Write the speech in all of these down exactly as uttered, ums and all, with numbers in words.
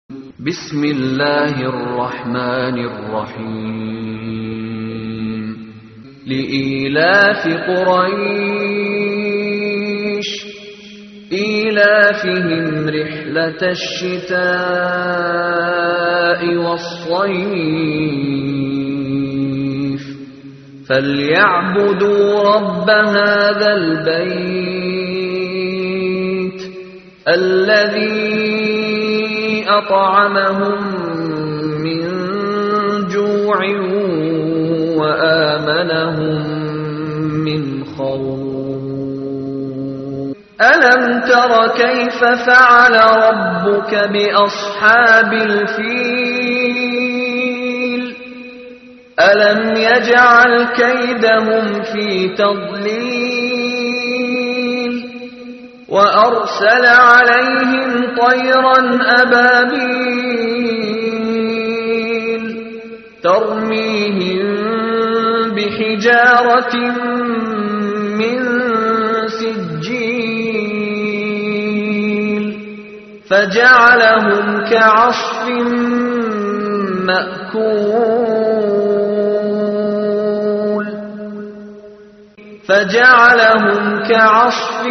ബിസ്മില്ലാഹിർ റഹ്മാനിർ റഹീം. ലഇലാഫി ഖുറൈശ് إيلافهم رحلة الشتاء والصيف فليعبدوا رب هذا البيت الذي أطعمهم من جوع وآمنهم من خوف. ألم تر كيف فعل ربك بأصحاب الفيل ألم يجعل كيدهم في تضليل وأرسل عليهم طيرا أبابيل ترميهم بحجارة من سجيل فجعلهم كعصف مأكول فجعلهم كعصف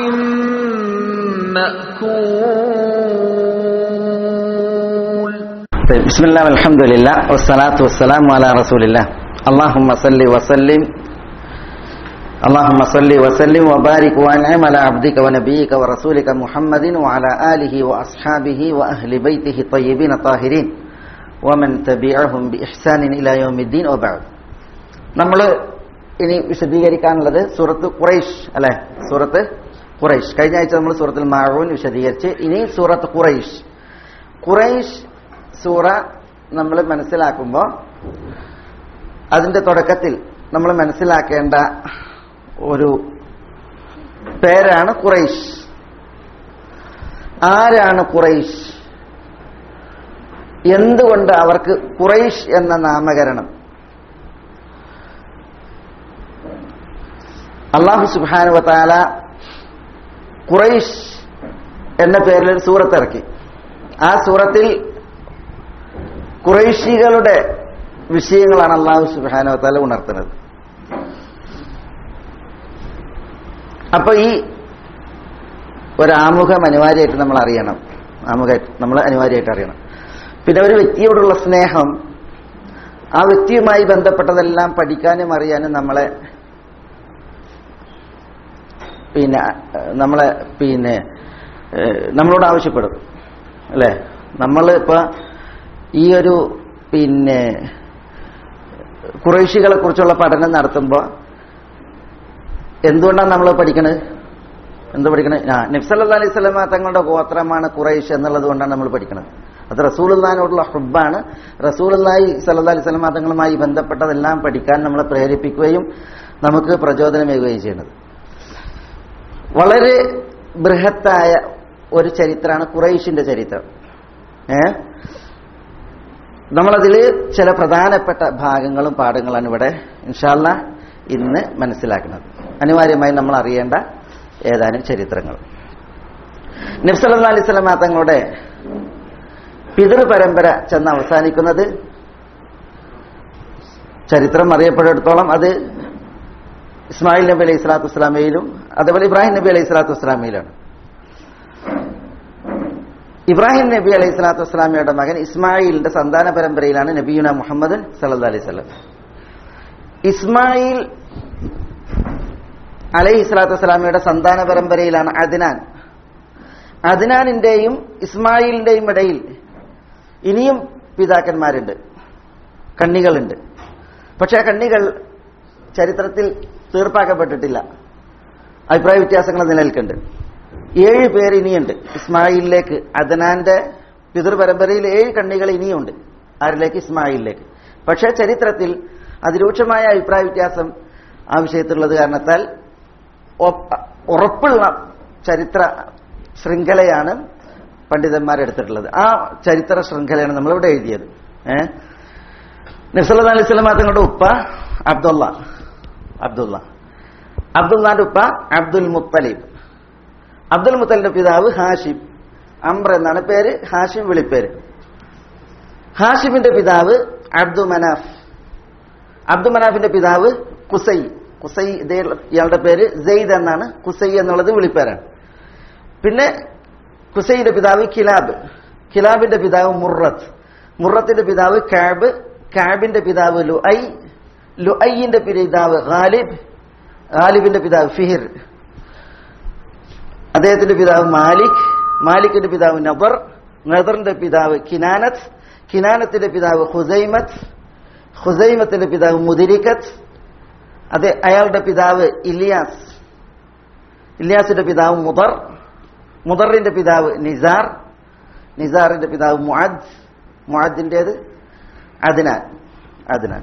مأكول. بسم الله والحمد لله والصلاة والسلام على رسول الله. اللهم صل وسلم اللهم صل وسلم وبارك وانعم على عبدك ونبيك ورسولك محمد وعلى آله وأصحابه وأهل بيته الطيبين الطاهرين ومن تبعهم بإحسان إلى يوم الدين وبعد. നമ്മൾ ഇനി വിശദീകരിക്കാനുള്ളത് സൂറത്ത് ഖുറൈശ് അല്ലേ? സൂറത്ത് ഖുറൈശ്. കഴിഞ്ഞ ആഴ്ച നമ്മൾ സൂറത്തുൽ മാഊൻ വിശദീകരിച്ച്, ഇനി സൂറത്ത് ഖുറൈശ്. ഖുറൈശ് സൂറ നമ്മൾ മനസ്സിലാക്കുമ്പോൾ അതിന്റെ തുടക്കത്തിൽ നമ്മൾ മനസ്സിലാക്കേണ്ട ഒരു പേരാണ് ഖുറൈശ്. ആരാണ് ഖുറൈശ്? എന്തുകൊണ്ട് അവർക്ക് ഖുറൈശ് എന്ന നാമകരണം? അല്ലാഹു സുബ്ഹാനഹു വ തആല ഖുറൈശ് എന്ന പേരിൽ ഒരു സൂറത്ത് ഇറക്കി. ആ സൂറത്തിൽ ഖുറൈശികളുടെ വിഷയങ്ങളാണ് അല്ലാഹു സുബ്ഹാനഹു വ തആല ഉണർത്തുന്നത്. അപ്പൊ ഈ ഒരാമുഖം അനിവാര്യമായിട്ട് നമ്മൾ അറിയണം. ആമുഖമായിട്ട് നമ്മൾ അനിവാര്യമായിട്ട് അറിയണം. പിന്നെ ഒരു വ്യക്തിയോടുള്ള സ്നേഹം, ആ വ്യക്തിയുമായി ബന്ധപ്പെട്ടതെല്ലാം പഠിക്കാനും അറിയാനും നമ്മളെ പിന്നെ നമ്മളെ പിന്നെ നമ്മളോട് ആവശ്യപ്പെടും അല്ലേ? നമ്മൾ ഇപ്പൊ ഈ ഒരു പിന്നെ ഖുറൈശികളെ കുറിച്ചുള്ള പഠനം നടത്തുമ്പോൾ എന്തുകൊണ്ടാണ് നമ്മൾ പഠിക്കണത്? എന്ത് പഠിക്കണത്? ആ നബി സല്ലല്ലാഹു അലൈഹി വസല്ലമ തങ്ങളുടെ ഗോത്രമാണ് ഖുറൈശ് എന്നുള്ളത് കൊണ്ടാണ് നമ്മൾ പഠിക്കുന്നത്. അത് റസൂലുള്ളാഹിനോടുള്ള ഹുബ്ബാണ്. റസൂലുള്ളാഹി സല്ലല്ലാഹു അലൈഹി വസല്ലമ തങ്ങളുമായി ബന്ധപ്പെട്ടതെല്ലാം പഠിക്കാൻ നമ്മളെ പ്രേരിപ്പിക്കുകയും നമുക്ക് പ്രചോദനമേകുകയും ചെയ്യുന്നത്. വളരെ ബൃഹത്തായ ഒരു ചരിത്രമാണ് ഖുറൈശിന്റെ ചരിത്രം. ഏ നമ്മളതിൽ ചില പ്രധാനപ്പെട്ട ഭാഗങ്ങളും പാഠങ്ങളാണ് ഇവിടെ ഇൻഷാ അല്ലാഹ് ഇന്ന് മനസ്സിലാക്കുന്നത്. അനിവാര്യമായി നമ്മൾ അറിയേണ്ട ഏതാനും ചരിത്രങ്ങൾ. നബി സല്ലല്ലാഹു അലൈഹി വസല്ലമ തങ്ങളുടെ പിതൃപരമ്പര ചെന്ന് അവസാനിക്കുന്നത്, ചരിത്രം അറിയപ്പെട്ടിടത്തോളം അത് ഇസ്മായിൽ നബി അലൈഹി സ്വലാത്തു വസ്സലാമയിലും അതേപോലെ ഇബ്രാഹിം നബി അലൈഹി സ്വലാത്തു വസ്സലാമയിലാണ്. ഇബ്രാഹിം നബി അലൈഹി സ്വലാത്തു വസ്സലാമയുടെ മകൻ ഇസ്മായിലിന്റെ സന്താന പരമ്പരയിലാണ് നബിയുന മുഹമ്മദ് സല്ലല്ലാഹു അലൈഹി വസല്ലം. ഇസ്മായിൽ അലൈഹി സ്വലാത്തു വസ്സലാമയുടെ സന്താന പരമ്പരയിലാണ് അദ്നാൻ. അദ്നാനിന്റെയും ഇസ്മായിലിന്റെയും ഇടയിൽ ഇനിയും പിതാക്കന്മാരുണ്ട്, കണ്ണികളുണ്ട്. പക്ഷെ ആ കണ്ണികൾ ചരിത്രത്തിൽ തീർപ്പാക്കപ്പെട്ടിട്ടില്ല. അഭിപ്രായ വ്യത്യാസങ്ങൾ നിലനിൽക്കുന്നുണ്ട്. ഏഴ് പേര് ഇനിയുണ്ട് ഇസ്മായിലിലേക്ക്. അദ്നാന്റെ പിതൃപരമ്പരയിൽ ഏഴ് കണ്ണികൾ ഇനിയുണ്ട്. ആരിലേക്ക്? ഇസ്മായിലിലേക്ക്. പക്ഷെ ചരിത്രത്തിൽ അതിരൂക്ഷമായ അഭിപ്രായ വ്യത്യാസം ആ വിഷയത്തിലുള്ളത് കാരണത്താൽ ഉറപ്പുള്ള ചരിത്ര ശൃംഖലയാണ് പണ്ഡിതന്മാരെടുത്തിട്ടുള്ളത്. ആ ചരിത്ര ശൃംഖലയാണ് നമ്മളിവിടെ എഴുതിയത്. ഏഹ് നബി സല്ലല്ലാഹു അലൈഹി വസല്ലം തങ്ങളുടെ ഉപ്പ അബ്ദുള്ള അബ്ദുള്ള അബ്ദുള്ളാന്റെ ഉപ്പ അബ്ദുൽ മുത്തലിബ്. അബ്ദുൽ മുത്തലിന്റെ പിതാവ് ഹാഷിം. അംർ എന്നാണ് പേര്, ഹാഷിം വിളിപ്പേര്. ഹാഷിമിന്റെ പിതാവ് അബ്ദു മനാഫ്. അബ്ദു മനാഫിന്റെ പിതാവ് കുസൈ. കുസൈ ഇയാളുടെ പേര് സെയ്ദ് എന്നാണ്. കുസൈ എന്നുള്ളത് വിളിപ്പേരാണ്. പിന്നെ കുസൈയുടെ പിതാവ് കിലാബ്. കിലാബിന്റെ പിതാവ് മുറത്ത്. മുറത്തിന്റെ പിതാവ് കാബ്. കാബിന്റെ പിതാവ് ലുഐ. ലുഐന്റെ പിതാവ് ഗാലിബ്. ഗാലിബിന്റെ പിതാവ് ഫിഹിർ. അദ്ദേഹത്തിന്റെ പിതാവ് മാലിക്. മാലിക്കിന്റെ പിതാവ് നബർ. നദറിന്റെ പിതാവ് കിനാനത്ത്. കിനാനത്തിന്റെ പിതാവ് ഖുസൈമത്ത്. ഖുസൈമത്തിന്റെ പിതാവ് മുദിരിക്കത്ത്. അതെ, അയാളുടെ പിതാവ് ഇലിയാസ്. ഇലിയാസിന്റെ പിതാവ് മുദർ. മുദറിന്റെ പിതാവ് നിസാർ. നിസാറിന്റെ പിതാവ് മുഅദ്. മുഅദിന്റേത് അദ്നാൻ. അദ്നാൻ.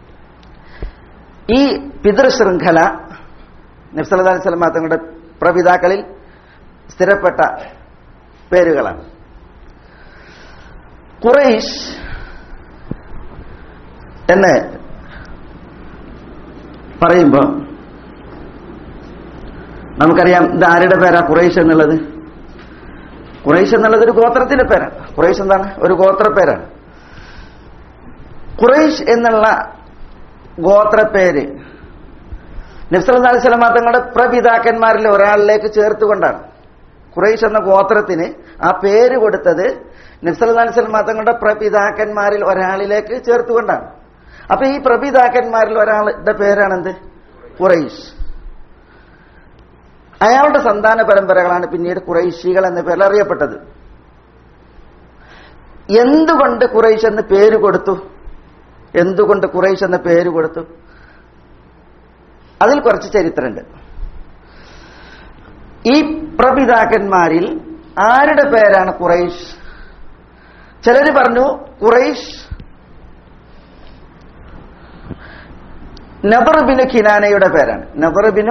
ഈ പിതൃശൃംഖല നബി സല്ലല്ലാഹു അലൈഹി വസല്ലം തങ്ങളുടെ പ്രപിതാക്കളിൽ സ്ഥിരപ്പെട്ട പേരുകളാണ്. ഖുറൈശ് എന്ന് പറയുമ്പോൾ നമുക്കറിയാം ഇത് ആരുടെ പേരാ ഖുറൈശ് എന്നുള്ളത്. ഖുറൈശ് എന്നുള്ളത് ഒരു ഗോത്രത്തിന്റെ പേരാണ്. ഖുറൈശ് എന്താണ്? ഒരു ഗോത്ര പേരാണ്. ഖുറൈശ് എന്നുള്ള ഗോത്രപ്പേര് നബി സല്ലല്ലാഹു അലൈഹി വസല്ലം തങ്ങളുടെ പ്രപിതാക്കന്മാരിൽ ഒരാളിലേക്ക് ചേർത്തുകൊണ്ടാണ്. ഖുറൈശ് എന്ന ഗോത്രത്തിന് ആ പേര് കൊടുത്തത് നബി സല്ലല്ലാഹു അലൈഹി വസല്ലം തങ്ങളുടെ പ്രപിതാക്കന്മാരിൽ ഒരാളിലേക്ക് ചേർത്തുകൊണ്ടാണ്. അപ്പൊ ഈ പ്രപിതാക്കന്മാരിൽ ഒരാളുടെ പേരാണെന്ത്? ഖുറൈശ്. അയാളുടെ സന്താന പരമ്പരകളാണ് പിന്നീട് ഖുറൈശികൾ എന്ന പേരിൽ അറിയപ്പെട്ടത്. എന്തുകൊണ്ട് ഖുറൈശ് എന്ന് പേര് കൊടുത്തു? എന്തുകൊണ്ട് ഖുറൈശ് എന്ന പേര് കൊടുത്തു? അതിൽ കുറച്ച് ചരിത്രമുണ്ട്. ഈ പ്രപിതാക്കന്മാരിൽ ആരുടെ പേരാണ് ഖുറൈശ്? ചിലര് പറഞ്ഞു ഖുറൈശ് നബർ ബിനു കിനാനയുടെ പേരാണ്. നബർ ബിനു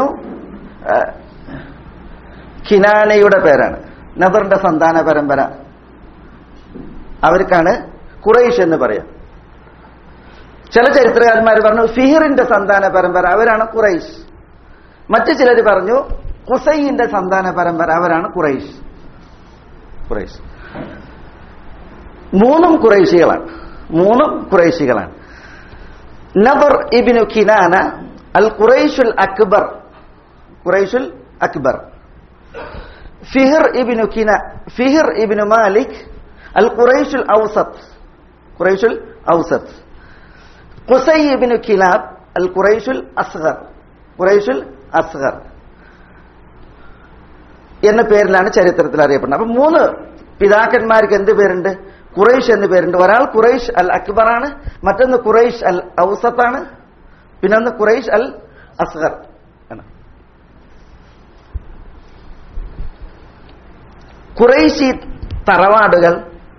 കിനാനയുടെ പേരാണ്. നബറിന്റെ സന്താന പരമ്പര അവർക്കാണ് ഖുറൈശ് എന്ന് പറയാം. ചില ചരിത്രകാരന്മാർ പറഞ്ഞു ഫിഹിറിന്റെ സന്താന പരമ്പര അവരാണ് ഖുറൈശ്. മറ്റു ചിലർ പറഞ്ഞു ഖുസൈന്റെ സന്താന പരമ്പര അവരാണ് ഖുറൈശ്. ഖുറൈശ് മൂന്നും ഖുറൈശികളാണ്. മൂന്നും ഖുറൈശികളാണ്. നബർ ഇബ്നു കിനാന അൽ ഖുറൈശുൽ അക്ബർ. ഖുറൈശുൽ അക്ബർ. ഫിഹിർ ഇബ്നു കിന ഫിഹിർ ഇബ്നു മാലിക് അൽ ഖുറൈശുൽ ഔസത്ത്. ഖുറൈശുൽ ഔസത്ത്. ഖുസൈ ഇബ്നു കിലാബ് അൽ ഖുറൈശുൽ അസ്ഗർ. ഖുറൈശുൽ അസ്ഗർ എന്ന പേരിലാണ് ചരിത്രത്തിൽ അറിയപ്പെടുന്നത്. അപ്പൊ മൂന്ന് പിതാക്കന്മാർക്ക് എന്ത് പേരുണ്ട്? ഖുറൈശ് എന്ന് പേരുണ്ട്. ഒരാൾ ഖുറൈശ് അൽ അക്ബറാണ്, മറ്റൊന്ന് ഖുറൈശ് അൽ ഔസത്താണ്, പിന്നെ ഒന്ന് ഖുറൈശ് അൽ അസ്ഗർ ആണ്. ഖുറൈശി തറവാടുകൾ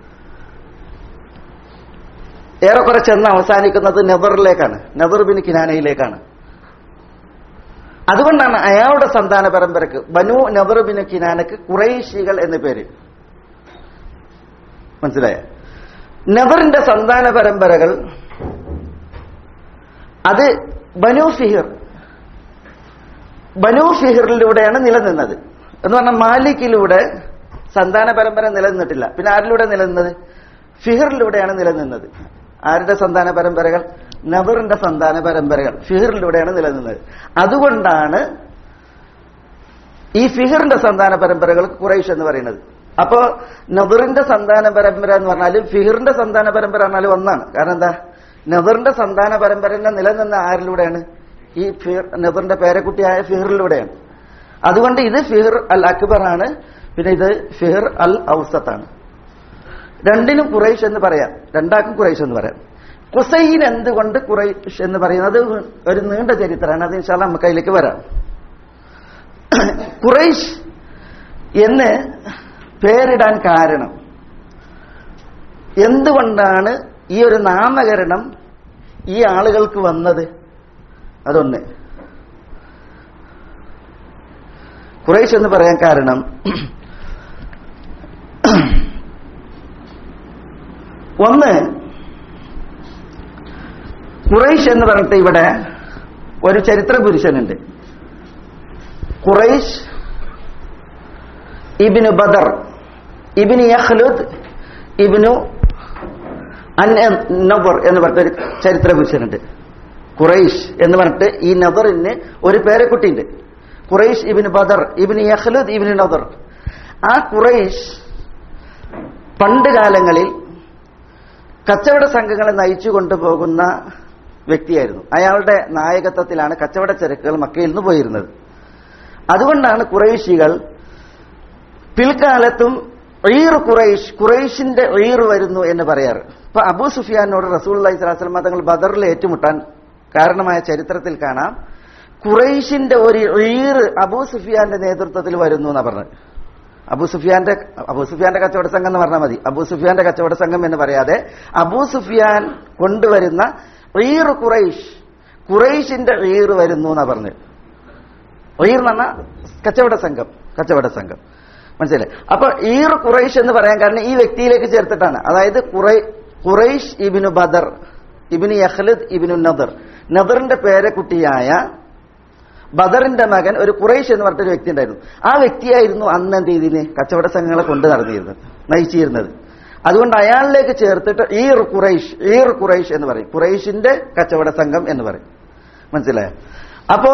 ഏറെക്കുറെ ചെന്ന് അവസാനിക്കുന്നത് നദറിലേക്കാണ്. നദർ ബിൻ കിനാനയിലേക്കാണ്. അതുകൊണ്ടാണ് അയാളുടെ സന്താന പരമ്പരക്ക് ബനു നദർ ബിൻ കിനാനക്ക് ഖുറൈശികൾ എന്ന് പേര്. മനസ്സിലായ? നദറിന്റെ സന്താന പരമ്പരകൾ അത് ബനു ഫിഹിർ ബനു ഫിഹിറിലൂടെയാണ് നിലനിന്നത്. എന്ന് പറഞ്ഞാൽ മാലിക്കിലൂടെ സന്താന പരമ്പര നിലനിന്നിട്ടില്ല. പിന്നെ ആരിലൂടെ നിലനിന്നത്? ഫിഹിറിലൂടെയാണ് നിലനിന്നത്. ആരുടെ സന്താന പരമ്പരകൾ? നദറിന്റെ സന്താന പരമ്പരകൾ ഫിഹിറിലൂടെയാണ് നിലനിന്നത്. അതുകൊണ്ടാണ് ഈ ഫിഹിറിന്റെ സന്താന പരമ്പരകൾക്ക് ഖുറൈശ് എന്ന് പറയുന്നത്. അപ്പോ നദറിന്റെ സന്താന പരമ്പര എന്ന് പറഞ്ഞാലും ഫിഹിറിന്റെ സന്താന പരമ്പര പറഞ്ഞാലും ഒന്നാണ്. കാരണം എന്താ? നദറിന്റെ സന്താന പരമ്പര നിലനിന്ന ആരിലൂടെയാണ്? ഈ ഫിഹിർ നദറിന്റെ പേരക്കുട്ടിയായ ഫിഹിറിലൂടെയാണ്. അതുകൊണ്ട് ഇത് ഫിഹിർ അൽ അക്ബർ ആണ്, പിന്നെ ഇത് ഫിഹിർ അൽ ഔസത്താണ്. രണ്ടിനും ഖുറൈശ് എന്ന് പറയാം, രണ്ടാക്കും ഖുറൈശ് എന്ന് പറയാം. ഖുസൈൻ എന്തുകൊണ്ട് ഖുറൈശ് എന്ന് പറയുന്നത് ഒരു നീണ്ട ചരിത്രമാണ്. അത് ഇൻഷാ അല്ലാഹ് നമുക്ക് അതിലേക്ക് വരാം. ഖുറൈശ് എന്ന് പേരിടാൻ കാരണം എന്തുകൊണ്ടാണ് ഈ ഒരു നാമകരണം ഈ ആളുകൾക്ക് വന്നത്? അതൊന്ന്. ഖുറൈശ് എന്ന് പറയാൻ കാരണം ഒന്ന്, ഖുറൈശ് എന്ന് പറഞ്ഞിട്ട് ഇവിടെ ഒരു ചരിത്ര പുരുഷനുണ്ട്. ഖുറൈശ് ഇബ്നു ബദർ ഇബ്നു യഖ്ലുദ് ഇബ്നു അൻ നദർ എന്ന് പറഞ്ഞൊരു ചരിത്ര പുരുഷനുണ്ട്. ഖുറൈഷ് എന്ന് പറഞ്ഞിട്ട് ഈ നദറിന് ഒരു പേരക്കുട്ടിയുണ്ട്. ഖുറൈഷ് ഇബ്നു ബദർ ഇബ്നു യഖ്ലുദ് ഇബ്നു നദർ. ആ ഖുറൈഷ് പണ്ട് കാലങ്ങളിൽ കച്ചവട സംഘങ്ങളെ നയിച്ചു കൊണ്ടുപോകുന്ന വ്യക്തിയായിരുന്നു. അയാളുടെ നായകത്വത്തിലാണ് കച്ചവട ചരക്കുകൾ മക്കയിൽ നിന്ന് പോയിരുന്നത്. അതുകൊണ്ടാണ് ഖുറൈശികൾ പിൽക്കാലത്തും ഈർ ഖുറൈഷ് ഖുറൈഷിന്റെ ഈർ വരുന്നു എന്ന് പറയാറ്. ഇപ്പൊ അബൂ സുഫിയാനോട് റസൂലുള്ളാഹി സ്വല്ലല്ലാഹു അലൈഹി വസല്ലം തങ്ങൾ ബദറിൽ ഏറ്റുമുട്ടാൻ കാരണമായ ചരിത്രത്തിൽ കാണാം, ഖുറൈഷിന്റെ ഒരു ഈർ അബൂ സുഫിയാന്റെ നേതൃത്വത്തിൽ വരുന്നു എന്നാ പറഞ്ഞത്. അബൂ സുഫിയാന്റെ അബൂ സുഫിയാന്റെ കച്ചവട സംഘം എന്ന് പറഞ്ഞാൽ മതി. അബൂ സുഫിയാന്റെ കച്ചവട സംഘം എന്ന് പറയാതെ അബൂ സുഫിയാൻ കൊണ്ടുവരുന്ന ഈർ ഖുറൈഷ് ഖുറൈഷിന്റെ ഈർ വരുന്നു എന്നാ പറഞ്ഞത്. ഈർ എന്ന് പറഞ്ഞാൽ കച്ചവട സംഘം കച്ചവട സംഘം മനസ്സിലായി. അപ്പൊ ഈർ ഖുറൈഷ് എന്ന് പറയാൻ കാരണം ഈ വ്യക്തിയിലേക്ക് ചേർത്തിട്ടാണ്. അതായത് ഖുറൈഷ് ഇബ്നു ബദർ ഇബ്നു യഖ്ലുദ് ഇബ്നു നദർ, നദറിന്റെ പേരക്കുട്ടിയായ ബദറിന്റെ മകൻ ഒരു ഖുറൈഷ് എന്ന് പറഞ്ഞൊരു വ്യക്തി ഉണ്ടായിരുന്നു. ആ വ്യക്തിയായിരുന്നു അന്ന് എന്ത് ചെയ്തിന് കച്ചവട സംഘങ്ങളെ കൊണ്ട് നടന്നിരുന്നത്, നയിച്ചിരുന്നത്. അതുകൊണ്ട് അയാളിലേക്ക് ചേർത്തിട്ട് ഈർ ഖുറൈഷ് ഈർ ഖുറൈഷ് എന്ന് പറയും. ഖുറൈഷിന്റെ കച്ചവട സംഘം എന്ന് പറയും. മനസ്സിലായോ? അപ്പോ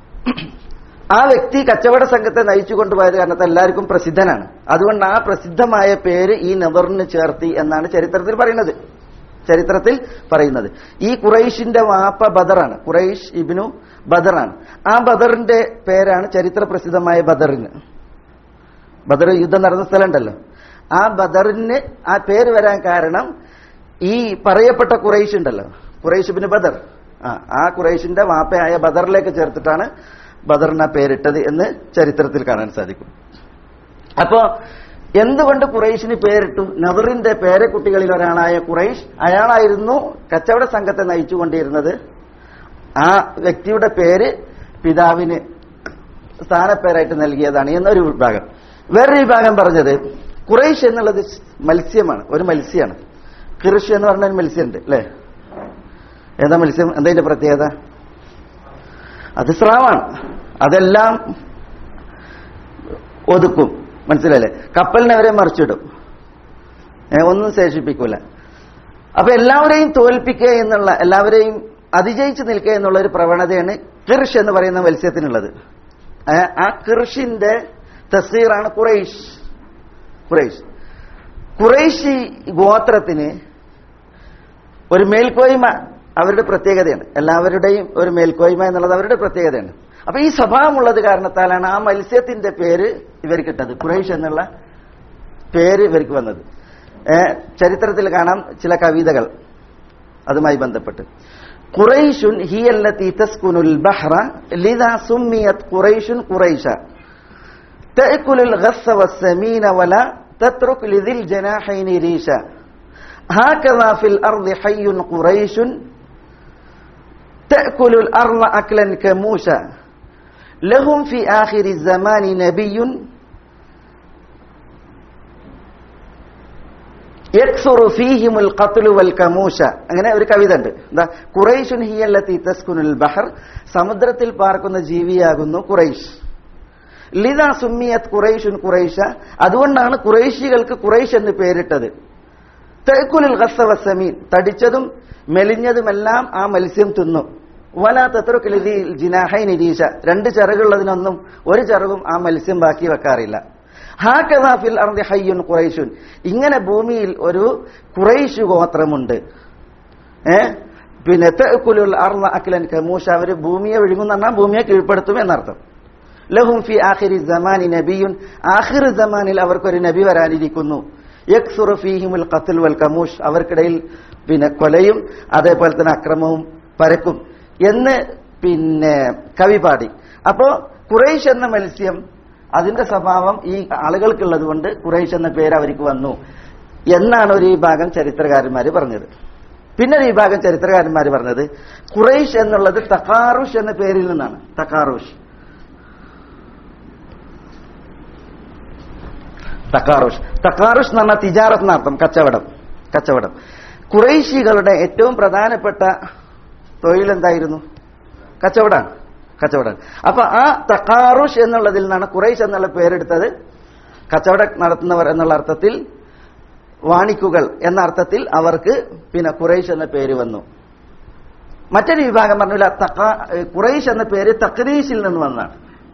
ആ വ്യക്തി കച്ചവട സംഘത്തെ നയിച്ചു കൊണ്ടുപോയത് കാരണത്തെ എല്ലാവർക്കും പ്രസിദ്ധനാണ്. അതുകൊണ്ട് ആ പ്രസിദ്ധമായ പേര് ഈ നദറിന് ചേർത്തി എന്നാണ് ചരിത്രത്തിൽ പറയുന്നത്. ചരിത്രത്തിൽ പറയുന്നത് ഈ ഖുറൈഷിന്റെ വാപ്പ ബദറാണ്. ഖുറൈഷ് ഇബ്നു ബദറാണ്. ആ ബദറിന്റെ പേരാണ് ചരിത്ര പ്രസിദ്ധമായ ബദറിന്. ബദർ യുദ്ധം നടന്ന സ്ഥലം ഉണ്ടല്ലോ, ആ ബദറിന് ആ പേര് വരാൻ കാരണം ഈ പറയപ്പെട്ട ഖുറൈഷ് ഉണ്ടല്ലോ, ഖുറൈഷ് ഇബ്നു ബദർ, ആ ആ ഖുറൈഷിന്റെ വാപ്പയായ ബദറിലേക്ക് ചേർത്തിട്ടാണ് ബദറിന് ആ പേരിട്ടത് എന്ന് ചരിത്രത്തിൽ കാണാൻ സാധിക്കും. അപ്പോ എന്തുകൊണ്ട് ഖുറൈഷിന് പേരിട്ടു? നദറിന്റെ പേരക്കുട്ടികളിൽ ഒരാളായ ഖുറൈഷ്, അയാളായിരുന്നു കച്ചവട സംഘത്തെ നയിച്ചുകൊണ്ടിരുന്നത്. ആ വ്യക്തിയുടെ പേര് പിതാവിന് സ്ഥാനപ്പേരായിട്ട് നൽകിയതാണ് എന്നൊരു വിഭാഗം. വേറൊരു വിഭാഗം പറഞ്ഞത് ഖുറൈഷ് എന്നുള്ളത് മത്സ്യമാണ്, ഒരു മത്സ്യമാണ്. ഖിർഷ് എന്ന് പറഞ്ഞ ഒരു മത്സ്യമുണ്ട് അല്ലേ? ഏതാ മത്സ്യം? എന്താ അതിന്റെ പ്രത്യേകത? അത് സ്രാവാണ്. അതെല്ലാം ഒതുക്കും, മനസ്സിലല്ലേ? കപ്പലിനെ അവരെ മറിച്ചിടും, ഒന്നും ശേഷിപ്പിക്കൂല. അപ്പൊ എല്ലാവരെയും തോൽപ്പിക്കുക എന്നുള്ള, എല്ലാവരെയും അതിജയിച്ച് നിൽക്കുക എന്നുള്ള ഒരു പ്രവണതയാണ് ഖിർഷ് എന്ന് പറയുന്ന മത്സ്യത്തിനുള്ളത്. ആ ഖിർഷിന്റെ തസ്സീറാണ് ഖുറൈഷ്. ഖുറൈഷ് ഖുറൈശി ഗോത്രത്തിന് ഒരു മേൽക്കോയ്മ അവരുടെ പ്രത്യേകതയാണ്. എല്ലാവരുടെയും ഒരു മേൽക്കോയ്മ എന്നുള്ളത് അവരുടെ പ്രത്യേകതയാണ്. അപ്പൊ ഈ സ്വഭാവമുള്ളത് കാരണത്താലാണ് ആ മത്സ്യത്തിന്റെ പേര് ഇവർക്കിട്ടത്, ഖുറൈഷ് എന്നുള്ള പേര് ഇവർക്ക് വന്നത്. ചരിത്രത്തിൽ കാണാം ചില കവിതകൾ അതുമായി ബന്ധപ്പെട്ട്. ഖുറൈഷുൻ ഹിയല്ലതി തസ്കുനുൽ ബഹ്റ ലിദാ സുമ്മിയത് ഖുറൈഷുൻ ഖുറൈശ തഅകുലുൽ ഗസ്സ വസ്സമീന വലാ തത്റുക് ലിദിൽ ജനാഹൈനിരീശ ഹകദാ ഫിൽ അർളി ഹയ്യുൻ ഖുറൈഷുൻ തഅകുലുൽ അർള അക്ലൻ കമൂശ ലഹും ഫി ആഖിരി സമാനി നബിയ്യുൻ യക്സുറു ഫീഹിമുൽ ഖത്ലു വൽ കമൂശ. അങ്ങനെ ഒരു കവിത ഉണ്ട്. എന്താ? ഖുറൈഷുൻ ഹിയല്ലതി തസ്കുനുൽ ബഹർ, സമുദ്രത്തിൽ പാർക്കുന്ന ജീവിയാകുന്നു ഖുറൈഷ്. ലിദാ സുമ്മിയത് ഖുറൈഷുൻ ഖുറൈശ, അതുകൊണ്ടാണ് ഖുറൈശികൾക്ക് ഖുറൈഷ് എന്ന് പേരിട്ടത്. തഅകുലുൽ ഗസ്സ വസ്സമീൻ, തടിച്ചതും മെലിഞ്ഞതുമെല്ലാം ആ മത്സ്യം തിന്നു. വലാ തത്റുക് ലിദിൽ ജിനാഹൈനി രീശ, രണ്ട് ചിറകുള്ളതിനൊന്നും ഒരു ചിറകും ആ മത്സ്യം ബാക്കി വെക്കാറില്ല. ഹാകദാ ഫിൽ അർളി ഹയ്യുൻ ഖുറൈഷുൻ, ഇങ്ങനെ ഭൂമിയിൽ ഒരു ഖുറൈശ് ഗോത്രമുണ്ട്. ഏ പിന്നെ തഅകുലുൽ അർള അക്ലൻ കമൂശ, അവർ ഭൂമിയെ വിഴുങ്ങുന്ന പറഞ്ഞാൽ ഭൂമിയെ കീഴ്പ്പെടുത്തും എന്നർത്ഥം. ലഹും ഫി ആഖിരി സമാനി നബിയ്യുൻ, ആഖിർ സമാനിൽ അവർക്കൊരു നബി വരാനിരിക്കുന്നു. യക്സുറു ഫീഹിമുൽ ഖത്ൽ വൽ കമൂഷ്, അവർക്കിടയിൽ പിന്നെ കൊലയും അതേപോലെ തന്നെ അക്രമവും പരക്കും എന്ന് പിന്നെ കവി പാടി. അപ്പോ ഖുറൈഷ് എന്ന മത്സ്യം അതിന്റെ സ്വഭാവം ഈ ആളുകൾക്കുള്ളത് കൊണ്ട് ഖുറൈഷ് എന്ന പേര് അവർക്ക് വന്നു എന്നാണ് ഒരു വിഭാഗം ചരിത്രകാരന്മാർ പറഞ്ഞത്. പിന്നെ ഒരു വിഭാഗം ചരിത്രകാരന്മാർ പറഞ്ഞത് ഖുറൈഷ് എന്നുള്ളത് തഖാറുഷ് എന്ന പേരിൽ നിന്നാണ്. തഖാറുഷ് തഖാറുഷ് തഖാറുഷ് എന്ന് പറഞ്ഞാൽ തിജാറത്ത് എന്നർത്ഥം, കച്ചവടം. കച്ചവടം ഖുറൈശികളുടെ ഏറ്റവും പ്രധാനപ്പെട്ട തൊഴിൽ എന്തായിരുന്നു? കച്ചവടമാണ്. കച്ചവടം. അപ്പൊ ആ തഖാറുഷ് എന്നുള്ളതിൽ നിന്നാണ് ഖുറൈശ് എന്നുള്ള പേരെടുത്തത്. കച്ചവടം നടത്തുന്നവർ എന്നുള്ള അർത്ഥത്തിൽ വാണിക്കുകൾ എന്ന അർത്ഥത്തിൽ അവർക്ക് പിന്നെ ഖുറൈശ് എന്ന പേര് വന്നു. മറ്റൊരു വിഭാഗം പറഞ്ഞില്ല, ഖുറൈശ് എന്ന പേര് തക്രീഷിൽ നിന്ന് വന്നാണ്.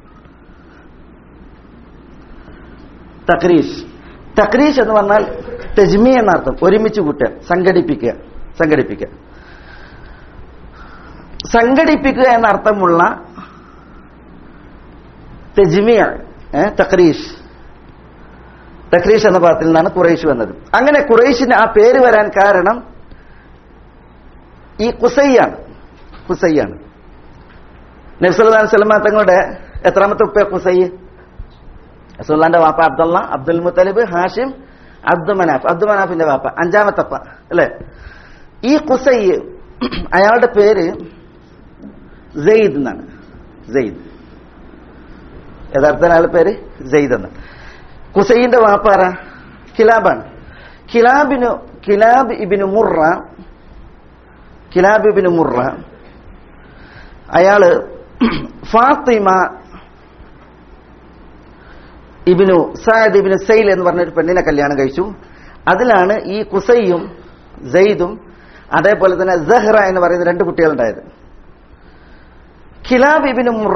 തക്രീഷ് തക്രീഷ് എന്ന് പറഞ്ഞാൽ തജ്മീ എന്നർത്ഥം, ഒരുമിച്ച് കൂട്ടുക, സംഘടിപ്പിക്കുക സംഘടിപ്പിക്കുക സംഘടിപ്പിക്കുക എന്നർത്ഥമുള്ള തജ്മീ തക്രീഷ് തക്രീഷ് എന്ന പദത്തിൽ നിന്നാണ് ഖുറൈശ് വന്നത്. അങ്ങനെ ഖുറൈശിന് ആ പേര് വരാൻ കാരണം ഈ ഖുസൈയാണ് ഖുസൈയാണ് നബി സല്ലല്ലാഹു അലൈഹി വസല്ലം തങ്ങളുടെ എത്രാമത്തെ ഉപ്പ ഖുസൈ? റസൂലുള്ളാഹിന്റെ വാപ്പ അബ്ദുള്ള, അബ്ദുൽ മുത്തലിബ്, ഹാഷിം, അബ്ദു മനാഫ്, അബ്ദു മനാഫിന്റെ വാപ്പ അഞ്ചാമത്തപ്പ അല്ലെ. ഈ ഖുസൈ അയാളുടെ പേര് സെയ്ദ് എന്നാണ്. സെയ്ദ് യഥാർത്ഥ അയാളുടെ പേര് സെയ്ദ് എന്നാണ്. ഖുസൈന്റെ വാപ്പ ആരാ? കിലാബാണ്. കിലാബിനു കിലാബ് ഇബ്നു മുറ കിലാബ് ഇബ്നു മുറ അയാള് ഫാത്തിമ ഇബ്നു സഅദ് ഇബ്നു സൈൽ എന്ന് പറഞ്ഞൊരു പെണ്ണിനെ കല്യാണം കഴിച്ചു. അതിലാണ് ഈ ഖുസൈയും സെയ്ദും അതേപോലെ തന്നെ സഹ്റ എന്ന് പറയുന്ന രണ്ട് കുട്ടികളുണ്ടായത്. കിലാബ് ഇബ്നു മുറ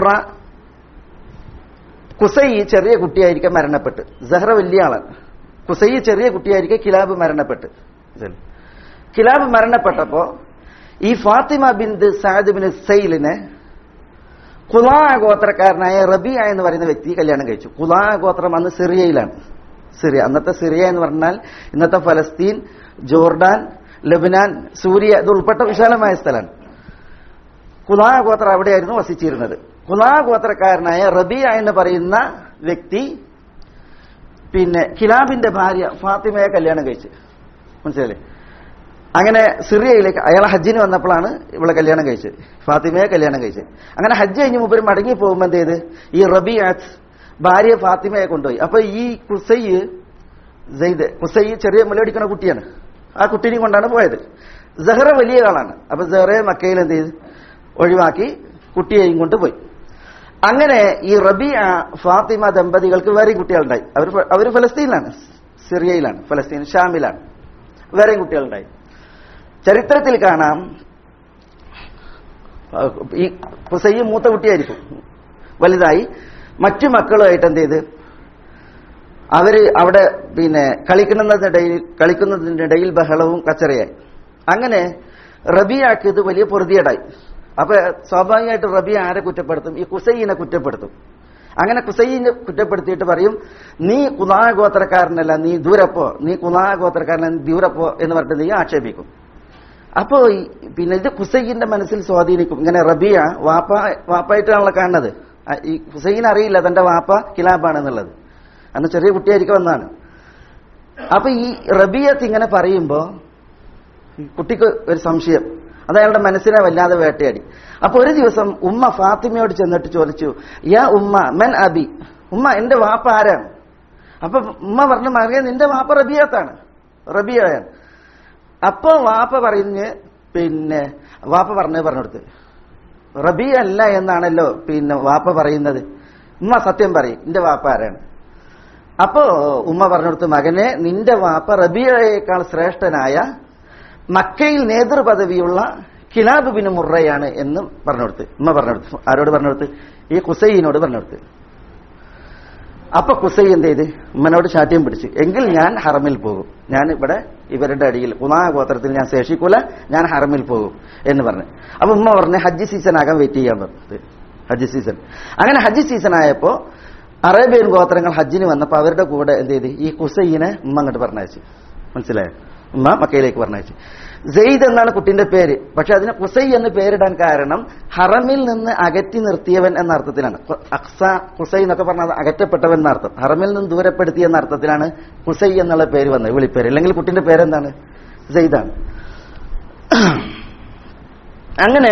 ഖുസൈ ചെറിയ കുട്ടിയായിരിക്കെ മരണപ്പെട്ട്, സഹ്റ വലിയ ആളാണ്. ഖുസൈ ചെറിയ കുട്ടിയായിരിക്കെ കിലാബ് മരണപ്പെട്ട്. കിലാബ് മരണപ്പെട്ടപ്പോ ഈ ഫാത്തിമ ബിന്ത് സഅദ് ഇബ്നു സൈലിനെ ഖുലാ ഗോത്രക്കാരനായ റബിയ എന്ന് പറയുന്ന വ്യക്തി കല്യാണം കഴിച്ചു. ഖുലാ ഗോത്രം അന്ന് സിറിയയിലാണ്. സിറിയ അന്നത്തെ സിറിയ എന്ന് പറഞ്ഞാൽ ഇന്നത്തെ ഫലസ്തീൻ, ജോർഡാൻ, ലബനാൻ, സൂര്യ ഇത് ഉൾപ്പെട്ട വിശാലമായ സ്ഥലമാണ്. ഖുലാ ഗോത്രം അവിടെയായിരുന്നു വസിച്ചിരുന്നത്. ഖുലാ ഗോത്രക്കാരനായ റബിയ എന്ന് പറയുന്ന വ്യക്തി പിന്നെ കിലാബിന്റെ ഭാര്യ ഫാത്തിമയെ കല്യാണം കഴിച്ചു. മനസ്സിലായില്ലേ? അങ്ങനെ സിറിയയിലേക്ക് അയാൾ ഹജ്ജിന് വന്നപ്പോഴാണ് ഇവളെ കല്യാണം കഴിച്ചത്, ഫാത്തിമയെ കല്യാണം കഴിച്ചത്. അങ്ങനെ ഹജ്ജ് കഴിഞ്ഞ് മുമ്പ് മടങ്ങി പോകുമ്പോൾ എന്ത് ചെയ്ത് ഈ റബിയാത്ത് ഭാര്യ ഫാത്തിമയെ കൊണ്ടുപോയി. അപ്പൊ ഈ ഖുസൈ സെയ്ദ് ഖുസൈ ചെറിയ മുലടിക്കുന്ന കുട്ടിയാണ്. ആ കുട്ടീനെയും കൊണ്ടാണ് പോയത്. സഹ്റ വലിയ ആളാണ്. അപ്പൊ സഹ്റയെ മക്കയിൽ എന്ത് ചെയ്ത് ഒഴിവാക്കി കുട്ടിയെയും കൊണ്ട് പോയി. അങ്ങനെ ഈ റബിയ ഫാത്തിമ ദമ്പതികൾക്ക് വേറെ കുട്ടികളുണ്ടായി. അവർ അവർ ഫലസ്തീനിലാണ്, സിറിയയിലാണ്, ഫലസ്തീൻ ഷാമിലാണ്. വേറെയും കുട്ടികളുണ്ടായി. ചരിത്രത്തിൽ കാണാം ഈ ഖുസൈ മൂത്ത കുട്ടിയായിരിക്കും. വലുതായി മറ്റു മക്കളുമായിട്ട് എന്ത് ചെയ്ത് അവര് അവിടെ പിന്നെ കളിക്കുന്നതിനിടയിൽ കളിക്കുന്നതിനിടയിൽ ബഹളവും കച്ചറയായി. അങ്ങനെ റബിയാക്ക് ഇത് വലിയ പൊറുതിയേടായി. അപ്പൊ സ്വാഭാവികമായിട്ട് റബിയ ആരെ കുറ്റപ്പെടുത്തും? ഈ ഖുസൈനെ കുറ്റപ്പെടുത്തും. അങ്ങനെ ഖുസൈനെ കുറ്റപ്പെടുത്തിയിട്ട് പറയും, നീ ഖുലാ ഗോത്രക്കാരനല്ല, നീ ദൂരപ്പോ, നീ ഖുലാ ഗോത്രക്കാരനല്ല, നീ ദൂരപ്പോ എന്ന് പറഞ്ഞിട്ട് നീ ആക്ഷേപിക്കും. അപ്പോ പിന്നെ ഇത് ഖുസൈന്റെ മനസ്സിൽ സ്വാധീനിക്കും. ഇങ്ങനെ റബിയ വാപ്പ വാപ്പായിട്ടാണല്ലോ കാണുന്നത്. ഈ ഖുസൈന് അറിയില്ല തന്റെ വാപ്പ കിലാബാണെന്നുള്ളത്. അന്ന് ചെറിയ കുട്ടിയായിരിക്കും വന്നാണ്. അപ്പൊ ഈ റബിയത്ത് ഇങ്ങനെ പറയുമ്പോ കുട്ടിക്ക് ഒരു സംശയം, അത് അയാളുടെ മനസ്സിനെ വല്ലാതെ വേട്ടയാടി. അപ്പൊ ഒരു ദിവസം ഉമ്മ ഫാത്തിമയോട് ചെന്നിട്ട് ചോദിച്ചു, യാ ഉമ്മ മൻ അബി, ഉമ്മ എന്റെ വാപ്പ ആരാണ്? അപ്പൊ ഉമ്മ പറഞ്ഞു, മറിയ നിന്റെ വാപ്പ റബിയത്താണ്, റബിയാണ്. അപ്പൊ വാപ്പ പറഞ്ഞ് പിന്നെ വാപ്പ പറഞ്ഞു പറഞ്ഞെടുത്ത് റബിയ അല്ല എന്നാണല്ലോ പിന്നെ വാപ്പ പറയുന്നത്. ഉമ്മ സത്യം പറയും, നിന്റെ വാപ്പ ആരാണ്? അപ്പോ ഉമ്മ പറഞ്ഞെടുത്ത്, മകനെ നിന്റെ വാപ്പ റബിയയേക്കാൾ ശ്രേഷ്ഠനായ മക്കയിൽ നേതൃപദവിയുള്ള കിലാബ് ബിൻ മുറയാണ് എന്ന് പറഞ്ഞെടുത്ത് ഉമ്മ പറഞ്ഞെടുത്ത്. ആരോട് പറഞ്ഞെടുത്ത്? ഈ ഖുസൈനോട് പറഞ്ഞെടുത്ത്. അപ്പൊ ഖുസൈ എന്ത് ചെയ്ത് ഉമ്മനോട് ശാഠ്യം പിടിച്ച്, എങ്കിൽ ഞാൻ ഹറമിൽ പോകും, ഞാൻ ഇവിടെ ഇവരുടെ അടിയിൽ ഖുലാ ഗോത്രത്തിൽ ഞാൻ ശേഷിക്കൂല, ഞാൻ ഹറമിൽ പോകും എന്ന് പറഞ്ഞു. അപ്പൊ ഉമ്മ പറഞ്ഞ് ഹജ്ജ് സീസൺ ആകാൻ വെയിറ്റ് ചെയ്യാൻ പറഞ്ഞത്. ഹജ്ജ് സീസൺ അങ്ങനെ ഹജ്ജ് സീസൺ ആയപ്പോ അറേബ്യൻ ഗോത്രങ്ങൾ ഹജ്ജിന് വന്നപ്പോ അവരുടെ കൂടെ എന്ത് ചെയ്ത് ഈ ഖുസൈനെ ഉമ്മ അങ്ങോട്ട് പറഞ്ഞയച്ചു. മനസ്സിലായോ? ഉമ്മ മക്കയിലേക്ക് പറഞ്ഞയച്ചു. സെയ്ദ് എന്നാണ് കുട്ടിന്റെ പേര്. പക്ഷെ അതിന് ഖുസൈ എന്ന് പേരിടാൻ കാരണം ഹറമിൽ നിന്ന് അകറ്റി നിർത്തിയവൻ എന്ന അർത്ഥത്തിലാണ്. അക്സ ഖുസൈ എന്നൊക്കെ പറഞ്ഞാൽ അകറ്റപ്പെട്ടവൻ എന്ന അർത്ഥം. ഹറമിൽ നിന്ന് ദൂരപ്പെടുത്തിയ എന്ന അർത്ഥത്തിലാണ് ഖുസൈ എന്നുള്ള പേര് വന്നത്, വിളിപ്പേര്. അല്ലെങ്കിൽ കുട്ടിന്റെ പേരെന്താണ്? സെയ്ദാണ്. അങ്ങനെ